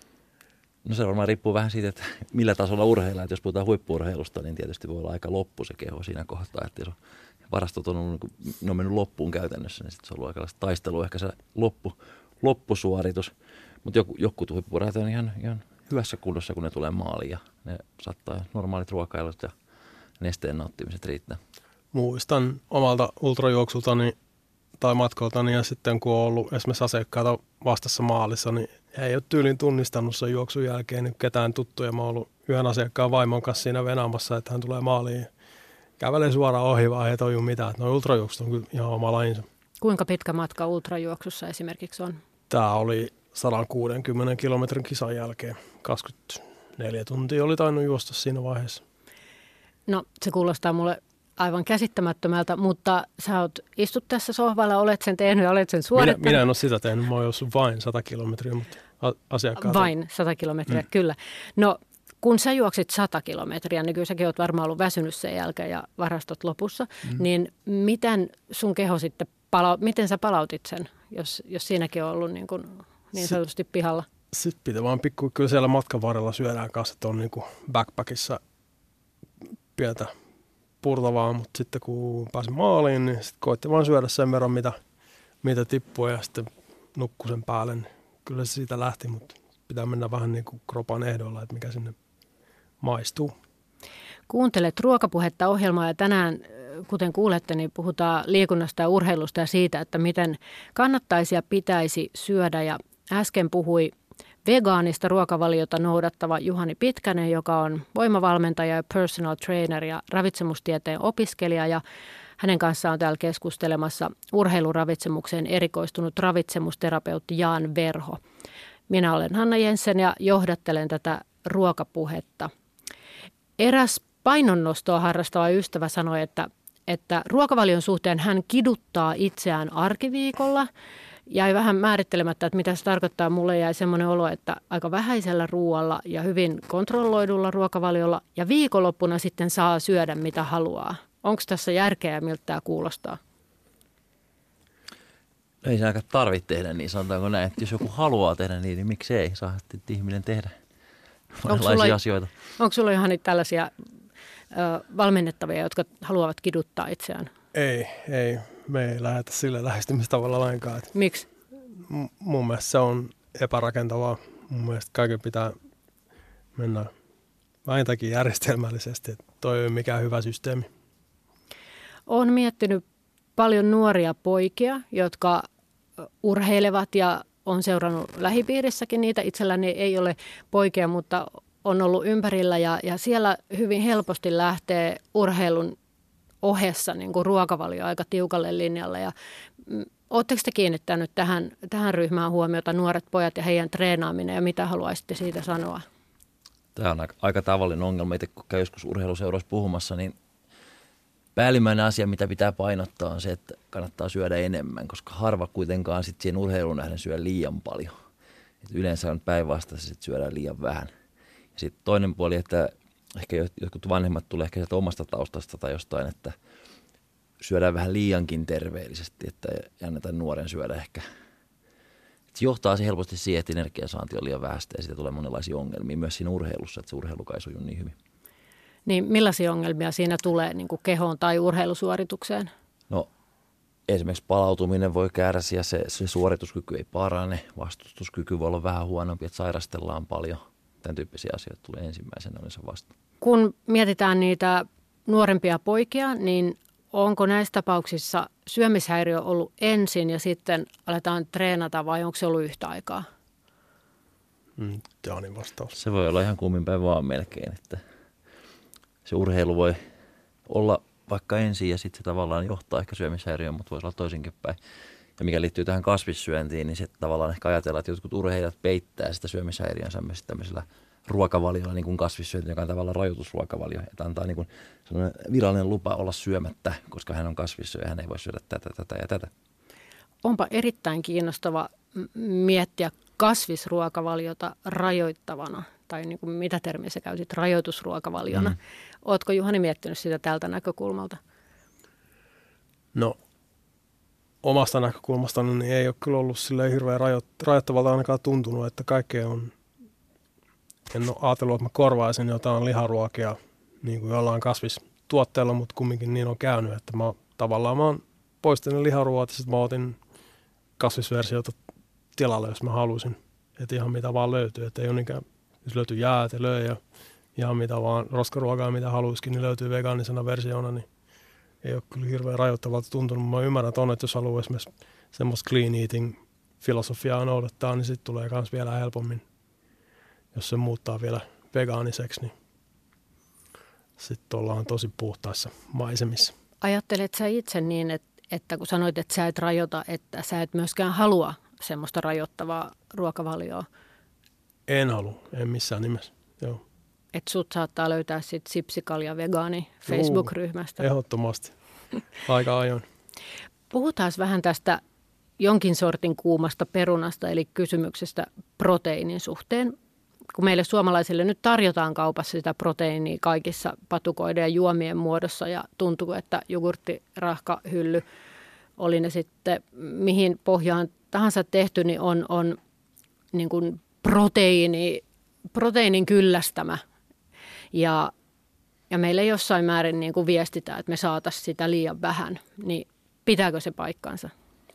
No se varmaan riippuu vähän siitä, että millä tasolla urheillaan. Että jos puhutaan huippu-urheilusta, niin tietysti voi olla aika loppu se keho siinä kohtaa. Että jos varastot on, ne on mennyt loppuun käytännössä, niin sitten se on ollut aika taistelu, ehkä se loppusuoritus. Mutta jotkut huippu-urheilijat on ihan hyvässä kunnossa, kun ne tulee maaliin ja ne saattaa normaalit ruokailut ja nesteen nauttimiset riittää. Muistan omalta ultrajuoksultani tai matkoltani ja sitten kun on ollut esimerkiksi asiakkaita vastassa maalissa, niin ei ole tyylin tunnistanut sen juoksun jälkeen niin ketään tuttuja. Mä oon ollut yhden asiakkaan vaimon kanssa siinä venaamassa, että hän tulee maaliin ja kävelee suoraan ohi, vaan ei toju mitään. Nuo ultrajuoksut on kyllä ihan oma lajinsa. Kuinka pitkä matka ultrajuoksussa esimerkiksi on? Tämä oli 160 kilometrin kisan jälkeen. 24 tuntia oli tainnut juosta siinä vaiheessa. No se kuulostaa mulle aivan käsittämättömältä, mutta sä istut tässä sohvalla, olet sen tehnyt ja olet sen suorittanut. Minä en ole sitä tehnyt, mä oon juossut vain 100 kilometriä, mutta asiakkaat... Vain 100 kilometriä, kyllä. No kun sä juoksit 100 kilometriä, niin kyllä säkin oot varmaan ollut väsynyt sen jälkeen ja varastot lopussa, niin miten sun keho sitten, miten sä palautit sen, jos siinäkin on ollut niin sanotusti pihalla? Sitten pitää vaan kyllä siellä matkan varrella syödään kanssa, että on niin kuin backpackissa pientä purtavaa, mutta sitten kun pääsin maaliin, niin sitten koitti vaan syödä sen verran, mitä tippui ja sitten nukkui sen päälle. Niin kyllä se siitä lähti, mutta pitää mennä vähän niin kuin kropan ehdolla, että mikä sinne maistuu. Kuuntelet Ruokapuhetta -ohjelmaa ja tänään, kuten kuulette, niin puhutaan liikunnasta ja urheilusta ja siitä, että miten kannattaisi ja pitäisi syödä. Ja äsken puhui vegaanista ruokavaliota noudattava Juhani Pitkänen, joka on voimavalmentaja ja personal trainer ja ravitsemustieteen opiskelija. Ja hänen kanssaan on täällä keskustelemassa urheiluravitsemukseen erikoistunut ravitsemusterapeutti Jaan Verho. Minä olen Hanna Jensen ja johdattelen tätä ruokapuhetta. Eräs painonnostoa harrastava ystävä sanoi, että ruokavalion suhteen hän kiduttaa itseään arkiviikolla. Jäi vähän määrittelemättä, että mitä se tarkoittaa. Mulle jäi semmoinen olo, että aika vähäisellä ruoalla ja hyvin kontrolloidulla ruokavaliolla ja viikonloppuna sitten saa syödä mitä haluaa. Onko tässä järkeä ja miltä tämä kuulostaa? Ei se aika tarvitse tehdä niin, sanotaanko näin. Että jos joku haluaa tehdä niin miksi ei saa ihminen tehdä monenlaisia asioita. Onko sulla Johani tällaisia valmennettavia, jotka haluavat kiduttaa itseään? Ei. Me ei lähdetä sille lähestymistavalla lainkaan. Miksi? Mun mielestä se on epärakentavaa. Mun mielestä kaiken pitää mennä vähintäänkin järjestelmällisesti. Toi ei ole mikään hyvä systeemi. Olen miettinyt paljon nuoria poikia, jotka urheilevat ja on seurannut lähipiirissäkin niitä. Itselläni ei ole poikia, mutta on ollut ympärillä ja siellä hyvin helposti lähtee urheilun ohessa niin kuin ruokavalio aika tiukalle linjalle. Ja oletteko te kiinnittänyt tähän ryhmään huomiota, nuoret pojat ja heidän treenaaminen ja mitä haluaisitte siitä sanoa? Tämä on aika tavallinen ongelma. Itse kun käy joskus urheiluseuroissa puhumassa, niin päällimmäinen asia, mitä pitää painottaa, on se, että kannattaa syödä enemmän, koska harva kuitenkaan sitten siihen urheiluun nähden syö liian paljon. Yleensä on päinvastaisesti, että syödään liian vähän. Ja sitten toinen puoli, että ehkä jotkut vanhemmat tulee ehkä sieltä omasta taustasta tai jostain, että syödään vähän liiankin terveellisesti, että ei anneta nuoren syödä ehkä. Se johtaa se helposti siihen, että energiansaanti on liian vähäistä ja siitä tulee monenlaisia ongelmia myös siinä urheilussa, että se urheilukaan ei suju niin hyvin. Niin millaisia ongelmia siinä tulee niin kuin kehoon tai urheilusuoritukseen? No esimerkiksi palautuminen voi kärsiä, se suorituskyky ei parane, vastustuskyky voi olla vähän huonompi, että sairastellaan paljon. Tämän tyyppisiä asioita tulee ensimmäisenä yleensä vasta. Kun mietitään niitä nuorempia poikia, niin onko näissä tapauksissa syömishäiriö ollut ensin ja sitten aletaan treenata vai onko se ollut yhtä aikaa? Jaanin vastaus. Se voi olla ihan kummin päin vaan melkein, että se urheilu voi olla vaikka ensin ja sitten se tavallaan johtaa ehkä syömishäiriöön, mutta voisi olla toisinkin päin. Ja mikä liittyy tähän kasvissyöntiin, niin se tavallaan ehkä ajatellaan, että jotkut urheilijat peittää sitä syömishäiriönsä myös tämmöisellä ruokavaliolla, niin kuin kasvissyönti, joka on tavallaan rajoitusruokavalio. Että antaa niin kuin virallinen lupa olla syömättä, koska hän on kasvissyöjä, hän ei voi syödä tätä ja tätä. Onpa erittäin kiinnostava miettiä kasvisruokavaliota rajoittavana, tai niin kuin mitä termiä sä käytit, rajoitusruokavaliona. Ootko Juhani miettinyt sitä tältä näkökulmalta? No omasta näkökulmastani niin ei ole kyllä ollut silleen hirveän rajoittavalta ainakaan tuntunut, että kaikkea on, en ole ajatellut, että mä korvaisin jotain liharuokia niin kuin jollain kasvistuotteella, mutta kumminkin niin on käynyt, että mä oon poistanut liharuoat ja sitten mä otin kasvisversiota tilalle, jos mä halusin, että ihan mitä vaan löytyy, että ei ole niinkään, jos löytyy jäätelöä ja ihan mitä vaan roskaruokaa, mitä haluaisikin, niin löytyy vegaanisena versiona, niin ei ole kyllä hirveän rajoittavalta tuntunut. Mä ymmärrän ton, että jos haluaa esimerkiksi semmoista clean eating filosofiaa noudattaa, niin sitten tulee myös vielä helpommin. Jos se muuttaa vielä vegaaniseksi, niin sitten ollaan tosi puhtaissa maisemissa. Ajattelet sä itse niin, että kun sanoit, että sä et rajoita, että sä et myöskään halua semmoista rajoittavaa ruokavalioa? En halua, en missään nimessä, joo. Että sut saattaa löytää sitten Sipsikalja vegaani Facebook-ryhmästä. Ehdottomasti. Aika ajoin. Puhutaan vähän tästä jonkin sortin kuumasta perunasta, eli kysymyksestä proteiinin suhteen. Kun meille suomalaisille nyt tarjotaan kaupassa sitä proteiinia kaikissa patukoiden ja juomien muodossa ja tuntuu, että jogurttirahkahylly, oli ne sitten mihin pohjaan tahansa tehty, niin on niin kuin proteiinin kyllästämä. Ja meille jossain määrin niin kuin viestitään, että me saataisiin sitä liian vähän, niin pitääkö se paikkansa?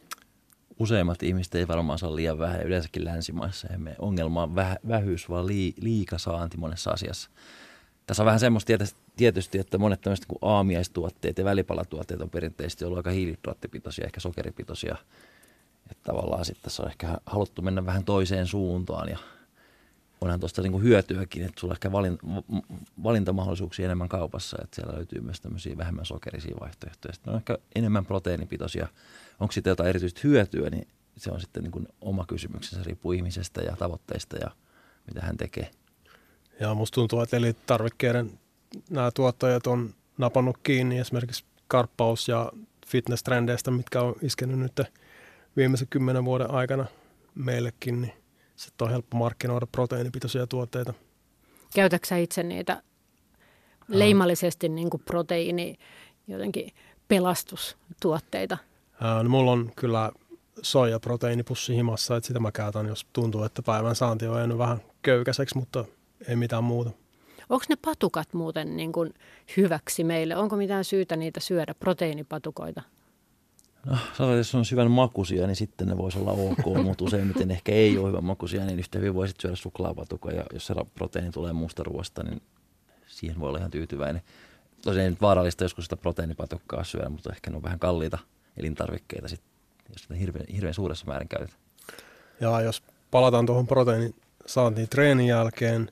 Useimmat ihmiset ei varmaan saa liian vähän, yleensäkin länsimaissa. Emme ongelma on vähyys, vaan liikasaanti monessa asiassa. Tässä on vähän semmoista tietysti, että monet tämmöiset kuin aamiaistuotteet ja välipalatuotteet on perinteisesti ollut aika hiilihydraattipitoisia, ehkä sokeripitoisia. Että tavallaan sitten tässä on ehkä haluttu mennä vähän toiseen suuntaan ja onhan tuosta niin kuin hyötyäkin, että sulla on ehkä valintamahdollisuuksia enemmän kaupassa, että siellä löytyy myös tämmöisiä vähemmän sokerisia vaihtoehtoja. Sitten on ehkä enemmän proteiinipitoisia. Onko sitten jotain erityistä hyötyä, niin se on sitten niin kuin oma kysymyksensä, riippuu ihmisestä ja tavoitteista ja mitä hän tekee. Ja musta tuntuu, että elintarvikkeiden nämä tuottajat on napannut kiinni esimerkiksi karppaus- ja fitness-trendeistä, mitkä on iskenyt nyt viimeisen 10 vuoden aikana meillekin, niin sitten on helppo markkinoida proteiinipitoisia tuotteita. Käytätkö sä itse niitä leimallisesti niin kuin proteiini jotenkin pelastustuotteita? No mulla on kyllä soijaproteiinipussi himassa, että sitä mä käytän, jos tuntuu, että päivän saanti on jäänyt vähän köykäiseksi, mutta ei mitään muuta. Onko ne patukat muuten niin kuin hyväksi meille? Onko mitään syytä niitä syödä, proteiinipatukoita? No, jos on syvän makuisia, niin sitten ne voisi olla ok, mutta useimmiten ehkä ei ole hyvän makuisia, niin yhtä hyvin voisit syödä suklaapatukoja. Ja jos se proteiini tulee muusta ruoasta, niin siihen voi olla ihan tyytyväinen. Tosiaan ei nyt vaarallista joskus sitä proteiinipatukkaa syödä, mutta ehkä ne on vähän kalliita elintarvikkeita, sit, jos sitä hirveän suuressa määrin käytetään. Ja jos palataan tuohon proteiinin saantiin treenin jälkeen,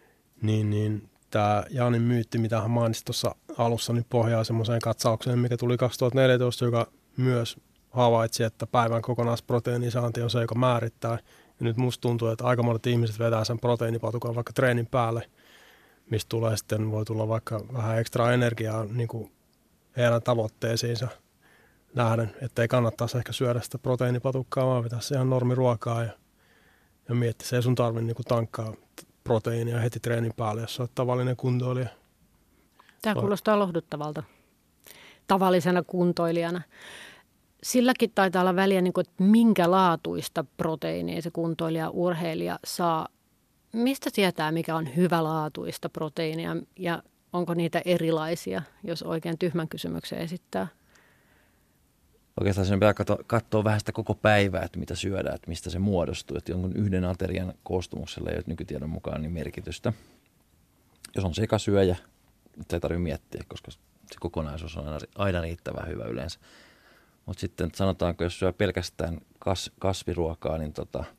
niin tämä Jaanin myytti, mitä hän mainitsi tuossa alussa, niin pohjaa semmoiseen katsaukseen, mikä tuli 2014, joka myös havaitsi, että päivän kokonaisproteiinisaanti on se, joka määrittää. Ja nyt musta tuntuu, että aika monet ihmiset vetää sen proteiinipatukan vaikka treenin päälle, mistä tulee sitten, voi tulla vaikka vähän ekstra energiaa niin kuin heidän tavoitteisiinsa nähden, että ei kannattaisi ehkä syödä sitä proteiinipatukkaa, vaan vetää se ihan normiruokaa ja ja miettiä, se ei sun tarvitse niin tankkaa proteiinia heti treenin päälle, jos olet tavallinen kuntoilija. Tämä kuulostaa lohduttavalta tavallisena kuntoilijana. Silläkin taitaa olla väliä, niin kuin, että minkä laatuista proteiinia se kuntoilija, urheilija saa. Mistä tietää, mikä on hyvälaatuista proteiinia ja onko niitä erilaisia, jos oikein tyhmän kysymyksen esittää? Oikeastaan sen pitää katsoa vähän sitä koko päivää, että mitä syödään, että mistä se muodostuu. Että jonkun yhden aterian koostumuksella ei ole nykytiedon mukaan niin merkitystä. Jos on sekasyöjä, se ei tarvitse miettiä, koska se kokonaisuus on aina riittävän hyvä yleensä. Mutta sitten sanotaanko, jos syö pelkästään kasviruokaa, niin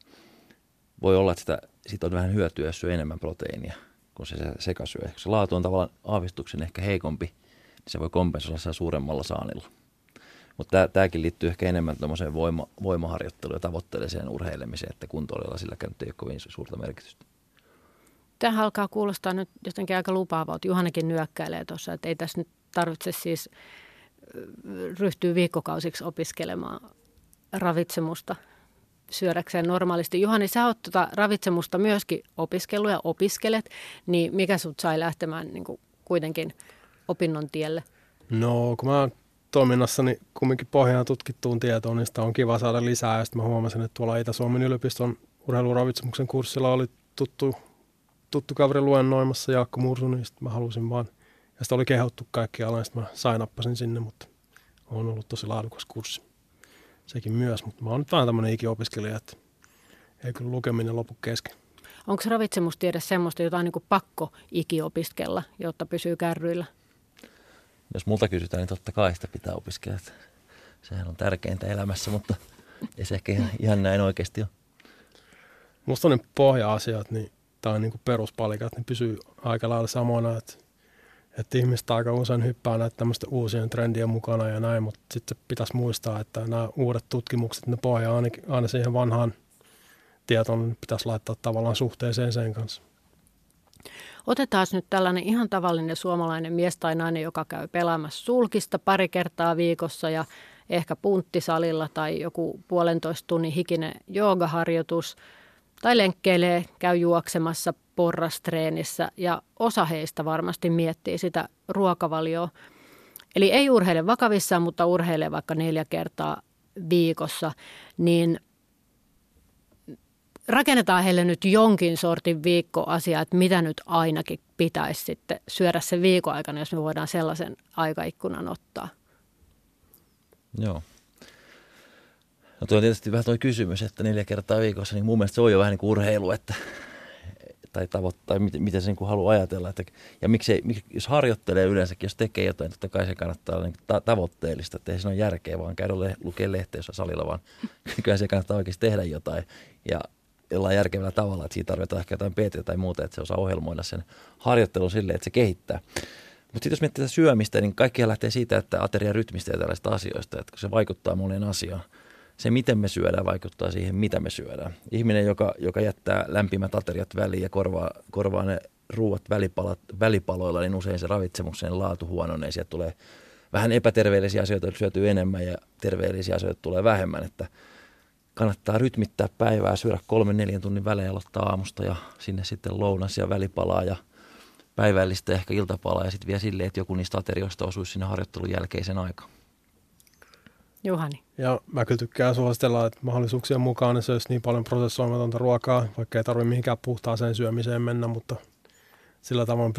voi olla, että siitä on vähän hyötyä, jos syö enemmän proteiinia kuin se sekasyöjä. Kun se laatu on tavallaan aavistuksen ehkä heikompi, niin se voi kompensoida suuremmalla saannilla. Mutta tämäkin liittyy ehkä enemmän tuommoiseen voimaharjoitteluun ja tavoitteelliseen urheilemiseen, että kuntoilijalla silläkään ei ole kovin suurta merkitystä. Tämähän alkaa kuulostaa nyt jotenkin aika lupaavalta. Juhanakin nyökkäilee tuossa, että ei tässä nyt tarvitse siis ryhtyä viikkokausiksi opiskelemaan ravitsemusta syödäkseen normaalisti. Juhani, sä oot ravitsemusta myöskin opiskellut ja opiskelet, niin mikä sut sai lähtemään niin kuin kuitenkin opinnon tielle? No, kun mä oon toiminnassani kumminkin pohjaan tutkittuun tietoon, niin sitä on kiva saada lisää. Ja sitten mä huomasin, että tuolla Itä-Suomen yliopiston urheiluravitsemuksen kurssilla oli tuttu kaveri luennoimassa, Jaakko Mursu, niin sitten mä halusin vaan. Ja sitä oli kehottu kaikkialla, ja sitten mä sainappasin sinne, mutta on ollut tosi laadukas kurssi. Sekin myös, mutta mä oon nyt vähän tämmöinen ikiopiskelija, että ei kyllä lukeminen lopu kesken. Onko ravitsemustiede semmoista, jota on niin kuin pakko ikiopiskella, jotta pysyy kärryillä? Jos multa kysytään, niin totta kai sitä pitää opiskella. Sehän on tärkeintä elämässä, mutta ei se ehkä ihan näin oikeasti ole. Musta on ne pohja-asiat, niin, tai niin kuin peruspalikat, niin pysyy aika lailla samoina, että ihmiset aika usein hyppää näitä tämmöisten uusien trendien mukana ja näin, mutta sitten pitäisi muistaa, että nämä uudet tutkimukset, ne pohjaa aina siihen vanhaan tietoon, niin pitäisi laittaa tavallaan suhteeseen sen kanssa. Otetaan nyt tällainen ihan tavallinen suomalainen mies tai nainen, joka käy pelaamassa sulkista pari kertaa viikossa ja ehkä punttisalilla tai joku 1,5 tunnin hikinen joogaharjoitus tai lenkkeilee, käy juoksemassa porrastreenissä ja osa heistä varmasti miettii sitä ruokavalioa. Eli ei urheile vakavissaan, mutta urheilee vaikka 4 kertaa viikossa, niin rakennetaan heille nyt jonkin sortin viikkoasia, että mitä nyt ainakin pitäisi sitten syödä sen viikon aikana, jos me voidaan sellaisen aikaikkunan ottaa. Joo. No tuo on tietysti vähän tuo kysymys, että 4 kertaa viikossa, niin mun mielestä se on jo vähän niin kuin urheilu, että, tai miten se niin kuin haluaa ajatella. Että, ja jos harjoittelee yleensäkin, jos tekee jotain, totta kai se kannattaa olla niin tavoitteellista, että ei siinä ole järkeä vaan käydä lukea lehteä jossain salilla, vaan kyllä se kannattaa oikeasti tehdä jotain ja jollain järkevällä tavalla, että siitä tarvitaan ehkä jotain PT tai muuta, että se osaa ohjelmoida sen harjoittelun silleen, että se kehittää. Mutta sitten jos miettii syömistä, niin kaikki lähtee siitä, että ateriarytmistä ja tällaista asioista, että se vaikuttaa moneen asiaan. Se, miten me syödään, vaikuttaa siihen, mitä me syödään. Ihminen, joka jättää lämpimät ateriat väliin ja korvaa ne ruuat välipaloilla, niin usein se ravitsemuksen laatu huononee. Sieltä tulee vähän epäterveellisiä asioita, syötyy enemmän ja terveellisiä asioita tulee vähemmän. Että kannattaa rytmittää päivää, syödä 3-4 tunnin välein, aloittaa aamusta ja sinne sitten lounas ja välipalaa ja päivällistä ehkä iltapalaa ja sitten vielä silleen, että joku niistä aterioista osuisi sinne harjoittelun jälkeisen aikaan. Juhani. Ja mä kyllä tykkään suositella, että mahdollisuuksien mukaan ne söisi niin paljon prosessoimatonta ruokaa, vaikka ei tarvitse mihinkään puhtaaseen syömiseen mennä, mutta sillä tavoin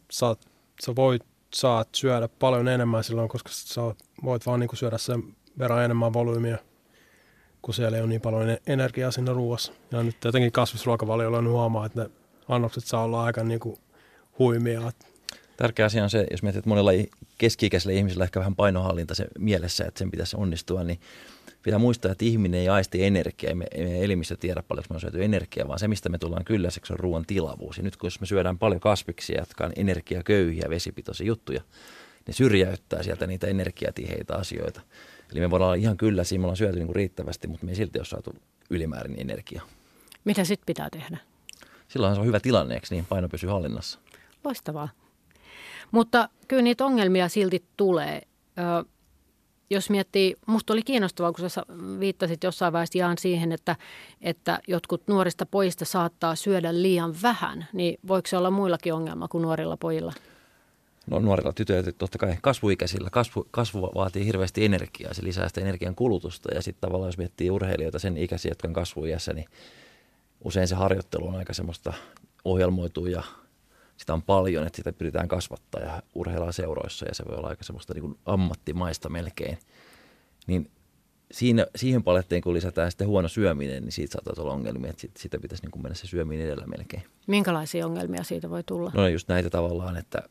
saat syödä paljon enemmän silloin, koska sä voit vaan niin syödä sen verran enemmän volyymiä, kun siellä ei ole niin paljon energiaa siinä ruoassa. Ja nyt jotenkin kasvisruokavaliolla huomaa, että ne annokset saa olla aika niin kuin huimia. Tärkeä asia on se, jos mietit, että monella keski-ikäisellä ihmisellä ehkä vähän painohallinta se mielessä, että sen pitäisi onnistua, niin pitää muistaa, että ihminen ei aisti energiaa, ei meidän elimistö tiedä paljon, me on syöty energiaa, vaan se, mistä me tullaan kylläiseksi, on ruoan tilavuus. Ja nyt kun jos me syödään paljon kasviksia, jotka on energiaköyhiä, vesipitoisia juttuja, ne syrjäyttää sieltä niitä energiatiheitä asioita. Eli me voidaan olla ihan kylläisiä, me ollaan syöty niin kuin riittävästi, mutta me ei silti ole saatu ylimäärin energiaa. Mitä sitten pitää tehdä? Silloinhan se on hyvä tilanne, eikö niin? Paino pysyy hallinnassa. Loistavaa. Mutta kyllä niitä ongelmia silti tulee. jos miettii, musta oli kiinnostavaa, kun sä viittasit jossain vaiheessa Jaan siihen, että jotkut nuorista pojista saattaa syödä liian vähän, niin voiko se olla muillakin ongelma kuin nuorilla pojilla? No nuorilla tytöillä totta kai kasvuikäisillä. Kasvu vaatii hirveästi energiaa, se lisää sitä energian kulutusta ja sitten tavallaan jos miettii urheilijoita sen ikäisiä, jotka on kasvuiässä, niin usein se harjoittelu on aika semmoista ohjelmoitua ja sitä on paljon, että sitä pyritään kasvattaa ja urheillaan seuroissa ja se voi olla aika semmoista niin kuin ammattimaista melkein. Niin siihen paletteen, kun lisätään sitten huono syöminen, niin siitä saattaa olla ongelmia, että sitä pitäisi niin kuin mennä se syöminen edellä melkein. Minkälaisia ongelmia siitä voi tulla? No just näitä tavallaan, että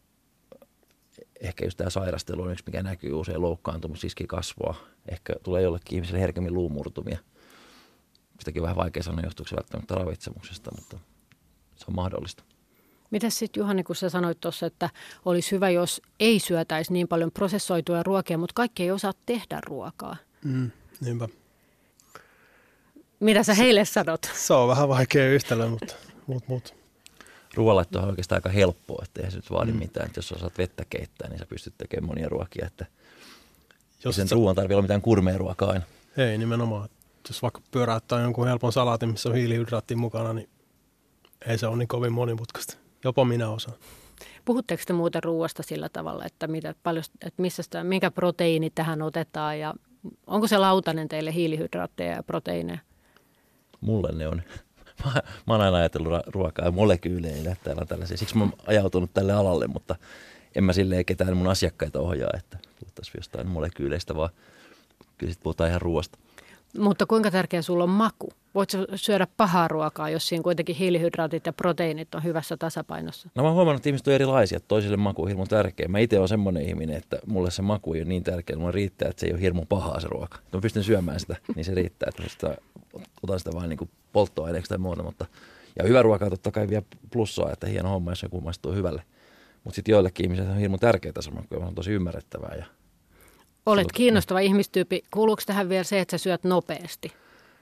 ehkä just tämä sairastelu on yksi, mikä näkyy usein loukkaantumisriski kasvaa. Ehkä tulee jollekin ihmiselle herkemmin luumurtumia. Sitäkin on vähän vaikea sanoa, johtuuko se välttämättä ravitsemuksesta, mutta se on mahdollista. Mitäs sitten Juhani, kun sä sanoit tuossa, että olisi hyvä, jos ei syötäisi niin paljon prosessoituja ruokia, mutta kaikki ei osaa tehdä ruokaa. Niinpä. Mitä sä heille sanot? Se on vähän vaikea yhtälö, mutta. Ruoanlaitto on oikeastaan aika helppoa, että eihän se nyt vaadi mitään. Että jos osaat vettä keittää, niin sä pystyt tekemään monia ruokia. Että jos sen ruoan tarvitse olla mitään gourmet-ruokaa aina. Ei nimenomaan. Jos vaikka pyöräyttää jonkun helpon salaatin, missä on hiilihydraatti mukana, niin ei se ole niin kovin monimutkaista. Jopa minä osaan. Puhutteko te muuten ruoasta sillä tavalla, että minkä proteiini tähän otetaan ja onko se lautanen teille hiilihydraatteja ja proteiineja? Mulle ne on. Mä oon aina ajatellut ruokaa ja molekyyleillä, että täällä on tällaisia. Siksi mä oon ajautunut tälle alalle, mutta en mä silleen ketään mun asiakkaita ohjaa, että puhuttaisiin jostain molekyyleistä, vaan kyllä sit puhutaan ihan ruoasta. Mutta kuinka tärkeä sulla on maku? Voitko syödä pahaa ruokaa, jos siinä kuitenkin hiilihydraatit ja proteiinit on hyvässä tasapainossa? No mä oon huomannut, että ihmiset on erilaisia, että toisille maku on hirveän tärkeä. Mä itse oon semmoinen ihminen, että mulle se maku ei ole niin tärkeä, että mulle riittää, että se ei ole hirveän pahaa se ruoka. Mä pystyn syömään sitä, niin se riittää, että otan sitä vain niin kuin polttoaineeksi tai muuta. Ja hyvä ruoka totta kai vie plussaa, että hieno homma, jos joku maistuu hyvälle. Mutta sitten joillekin ihmisille on hirveän tärkeää se maku, ja on tosi ymmärrettävää. Ja olet kiinnostava ihmistyyppi. Kuuluuko tähän vielä se, että sä syöt nopeasti?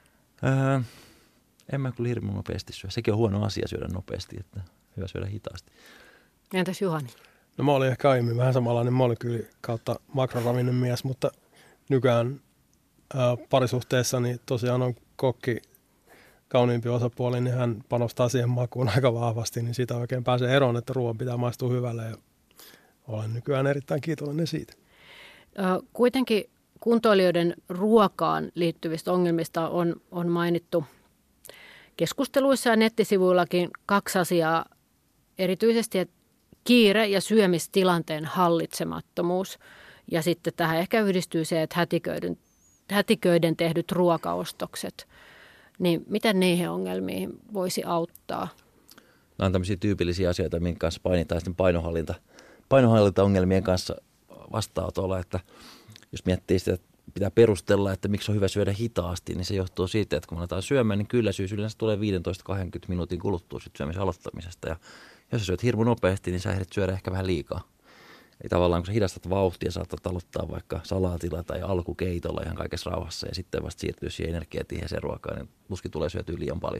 En mä kyllä hirveän nopeasti syö. Sekin on huono asia syödä nopeasti, että hyvä syödä hitaasti. Entäs Juhani? No mä olin ehkä aiemmin vähän samanlainen molekyyli kautta makroravinnon mies, mutta nykyään parisuhteessa niin tosiaan on kokki kauniimpi osapuoli, niin hän panostaa siihen makuun aika vahvasti, niin siitä oikein pääsee eroon, että ruoan pitää maistua hyvälle ja olen nykyään erittäin kiitollinen siitä. Kuitenkin kuntoilijoiden ruokaan liittyvistä ongelmista on mainittu keskusteluissa ja nettisivuillakin 2 asiaa, erityisesti että kiire ja syömistilanteen hallitsemattomuus. Ja sitten tähän ehkä yhdistyy se, että hätiköiden tehdyt ruokaostokset. Niin miten niihin ongelmiin voisi auttaa? Nämä on tämmöisiä tyypillisiä asioita, minkä kanssa painitaan sitten painohallintaongelmien kanssa vastaanotolla, että jos miettii sitä, että pitää perustella, että miksi on hyvä syödä hitaasti, niin se johtuu siitä, että kun me aletaan syömään, niin kylläisyys yleensä tulee 15-20 minuutin kuluttua sitten syömisen aloittamisesta. Ja jos sä syöt hirmu nopeasti, niin sä ehdit syödä ehkä vähän liikaa. Eli tavallaan kun sä hidastat vauhtia, saatat aloittaa vaikka salaatilla tai alkukeitolla ihan kaikessa rauhassa ja sitten vasta siirtyy siihen energiatiheeseen ruokaan, niin tuskin tulee syötyä liian paljon.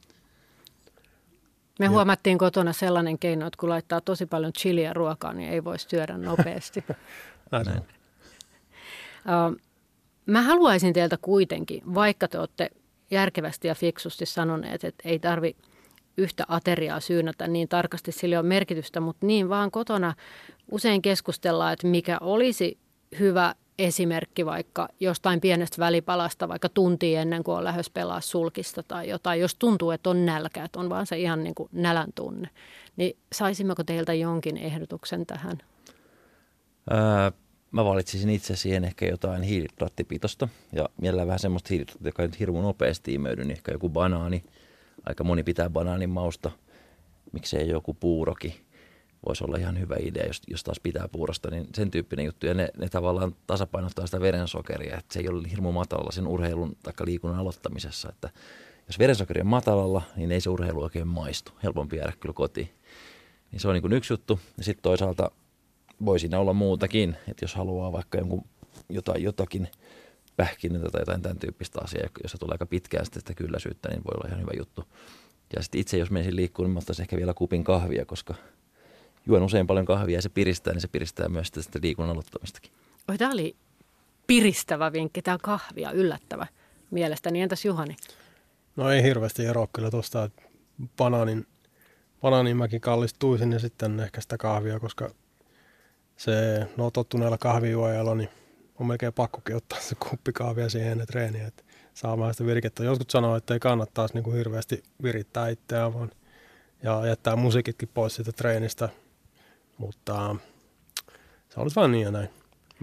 Me huomattiin kotona sellainen keino, että kun laittaa tosi paljon chiliä ruokaan, niin ei voi syödä nopeasti. Näin. Mä haluaisin teiltä kuitenkin, vaikka te olette järkevästi ja fiksusti sanoneet, että ei tarvi yhtä ateriaa syynätä niin tarkasti, sillä on merkitystä, mutta niin vaan kotona usein keskustellaan, että mikä olisi hyvä esimerkki vaikka jostain pienestä välipalasta, vaikka tuntia ennen kuin on lähdössä pelaa sulkista tai jotain, jos tuntuu, että on nälkä, että on vaan se ihan niin kuin nälän tunne, niin saisimmeko teiltä jonkin ehdotuksen tähän? Mä valitsisin itse siihen ehkä jotain hiilihydraattipitoista ja mielellään vähän semmoista hiilihydraattia, joka nyt hirveän nopeasti imeydy, niin ehkä joku banaani. Aika moni pitää banaanin mausta, miksei joku puuroki. Voisi olla ihan hyvä idea, jos taas pitää puurosta, niin sen tyyppinen juttu. Ja ne tavallaan tasapainottaa sitä verensokeria, että se ei ole hirmu matalalla sen urheilun tai liikunnan aloittamisessa. Että jos verensokeri on matalalla, niin ei se urheilu oikein maistu. Helpompi jäädä kyllä kotiin. Niin se on niin kuin yksi juttu. Ja sitten toisaalta voi siinä olla muutakin, että jos haluaa vaikka jotakin pähkinöitä tai jotain tämän tyyppistä asiaa, jos se tulee aika pitkään sitä kylläisyyttä, niin voi olla ihan hyvä juttu. Ja sitten itse, jos menisin liikkuun, niin mä ottaisin ehkä vielä kupin kahvia, koska juon usein paljon kahvia ja se piristää, niin se piristää myös sitä liikunnan aloittamistakin. Tämä oli piristävä vinkki, tämä kahvia, yllättävä mielestäni. Entäs Juhani? No ei hirveästi eroa kyllä tuosta, että banaanin mäkin kallistuisin ja sitten ehkä sitä kahvia, koska se tottuneella kahvijuojalla, niin on melkein pakkokin ottaa se kuppi kahvia siihen ennen treeniä, että saa vähän sitä virkettä. Jotkut sanoo, että ei kannattaisi niin kuin hirveästi virittää itseään vaan ja jättää musiikitkin pois siitä treenistä, mutta se olisi vaan niin ja näin.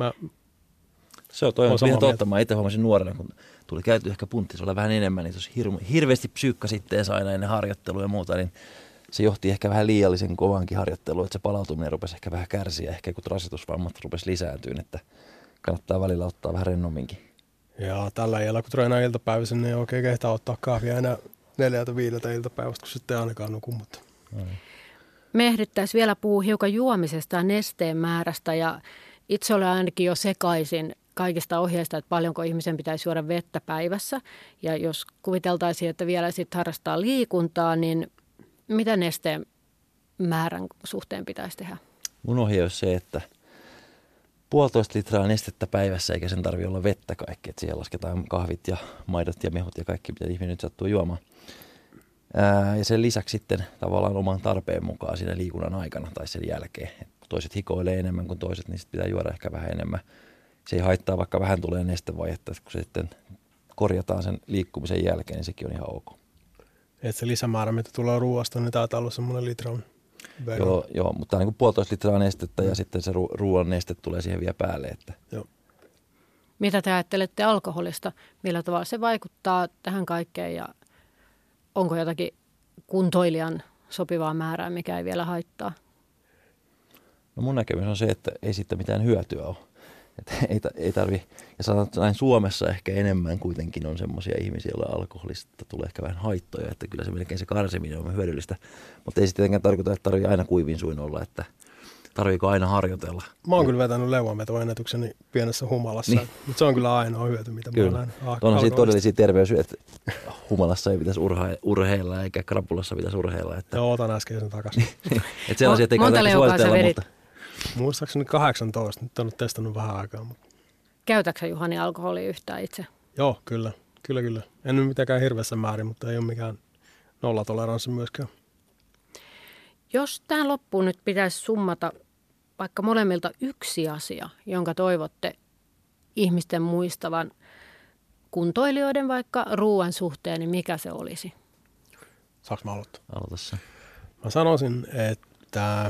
Se on ihan totta. Mä itse huomasin nuorena, kun tuli käyty ehkä punttisolla vähän enemmän, niin hirveästi psyykkäsi itteensä aina ennen harjoittelua ja muuta, niin se johti ehkä vähän liiallisen kovankin harjoitteluun, että se palautuminen rupesi ehkä vähän kärsiä, ehkä kun rasitusvammat rupesi lisääntyyn, että kannattaa välillä ottaa vähän rennomminkin. Ja tällä iällä, kun treenaa iltapäivässä, niin ei oikein kehtaa ottaa kahvia enää 4-5 iltapäivästä, kun sitten ainakaan nuku. Mutta. Me ehdittäisiin vielä puhua hiukan juomisesta ja nesteen määrästä, ja itse olen ainakin jo sekaisin kaikista ohjeista, että paljonko ihmisen pitäisi juoda vettä päivässä. Ja jos kuviteltaisiin, että vielä sitten harrastaa liikuntaa, niin mitä nesteen määrän suhteen pitäisi tehdä? Mun ohje on se, että 1,5 litraa nestettä päivässä, eikä sen tarvitse olla vettä kaikki. Että siihen lasketaan kahvit ja maidot ja mehut ja kaikki, mitä ihminen nyt sattuu juomaan. Ja sen lisäksi sitten tavallaan oman tarpeen mukaan siinä liikunnan aikana tai sen jälkeen. Et toiset hikoilee enemmän kuin toiset, niin sitten pitää juoda ehkä vähän enemmän. Se ei haittaa, vaikka vähän tulee nestevajetta, kun se sitten korjataan sen liikkumisen jälkeen, niin sekin on ihan ok. Että se lisämäärä, mitä tulee ruoasta, niin taitaa olla semmoinen litran verran. Joo, mutta niin kuin 1,5 litraa nestettä ja sitten se ruoan neste tulee siihen vielä päälle. Että. Joo. Mitä te ajattelette alkoholista? Millä tavalla se vaikuttaa tähän kaikkeen ja onko jotakin kuntoilijan sopivaa määrää, mikä ei vielä haittaa? No mun näkemys on se, että ei siitä mitään hyötyä ole. Että ei tarvi, ja sanotaan, että näin Suomessa ehkä enemmän kuitenkin on semmoisia ihmisiä, joilla alkoholista tulee ehkä vähän haittoja, että kyllä se melkein se karsiminen on hyödyllistä, mutta ei se tietenkään tarkoita, että tarvii aina kuivin suin olla, että tarviiko aina harjoitella. Mä oon kyllä vetänyt leuanvetoennätykseni pienessä humalassa, niin. Mutta se on kyllä ainoa hyöty, mitä mä olen. On siitä todellisia terveyshyötyjä, että humalassa ei pitäisi urheilla eikä krapulassa pitäisi urheilla. Että. Joo, otan äskeisen takaisin. Että sellaisia, että ei kannata suositella, mutta. Muistaakseni 18, nyt on testannut vähän aikaa. Mutta. Käytätkö Juhani alkoholia yhtään itse? Joo, kyllä. En nyt mitenkään hirveässä määrin, mutta ei ole mikään nollatoleranssi myöskään. Jos tähän loppuun nyt pitäisi summata vaikka molemmilta yksi asia, jonka toivotte ihmisten muistavan kuntoilijoiden vaikka ruoan suhteen, niin mikä se olisi? Saanko mä aloittaa? Aloita se. Mä sanoisin, että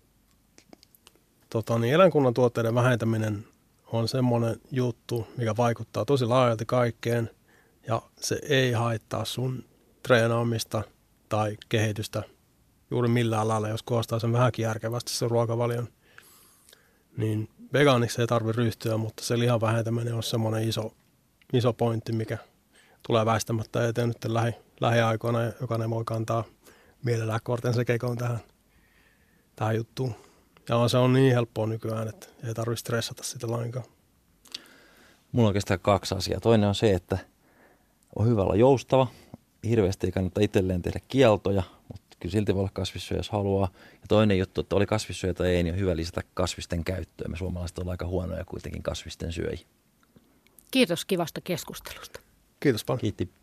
eläinkunnan tuotteiden vähentäminen on semmoinen juttu, mikä vaikuttaa tosi laajalti kaikkeen ja se ei haittaa sun treenaamista tai kehitystä juuri millään lailla, jos koostaa sen vähänkin järkevästi sen ruokavalion. Niin vegaaniksi ei tarvitse ryhtyä, mutta se lihan vähentäminen on semmoinen iso pointti, mikä tulee väistämättä eteen nyt lähiaikoina ja jokainen voi kantaa mielellään kortensa kekoon tähän juttuun. Ja se on niin helppoa nykyään, että ei tarvitse stressata sitä lainkaan. Mulla on oikeastaan 2 asiaa. Toinen on se, että on hyvä olla joustava. Hirveästi ei kannata itselleen tehdä kieltoja, mutta kyllä silti voi olla kasvissyöjä, jos haluaa. Ja toinen juttu, että oli kasvissyöjä tai ei, niin on hyvä lisätä kasvisten käyttöä. Me suomalaiset ollaan aika huonoja kuitenkin kasvisten syöjiä. Kiitos kivasta keskustelusta. Kiitos paljon. Kiitti.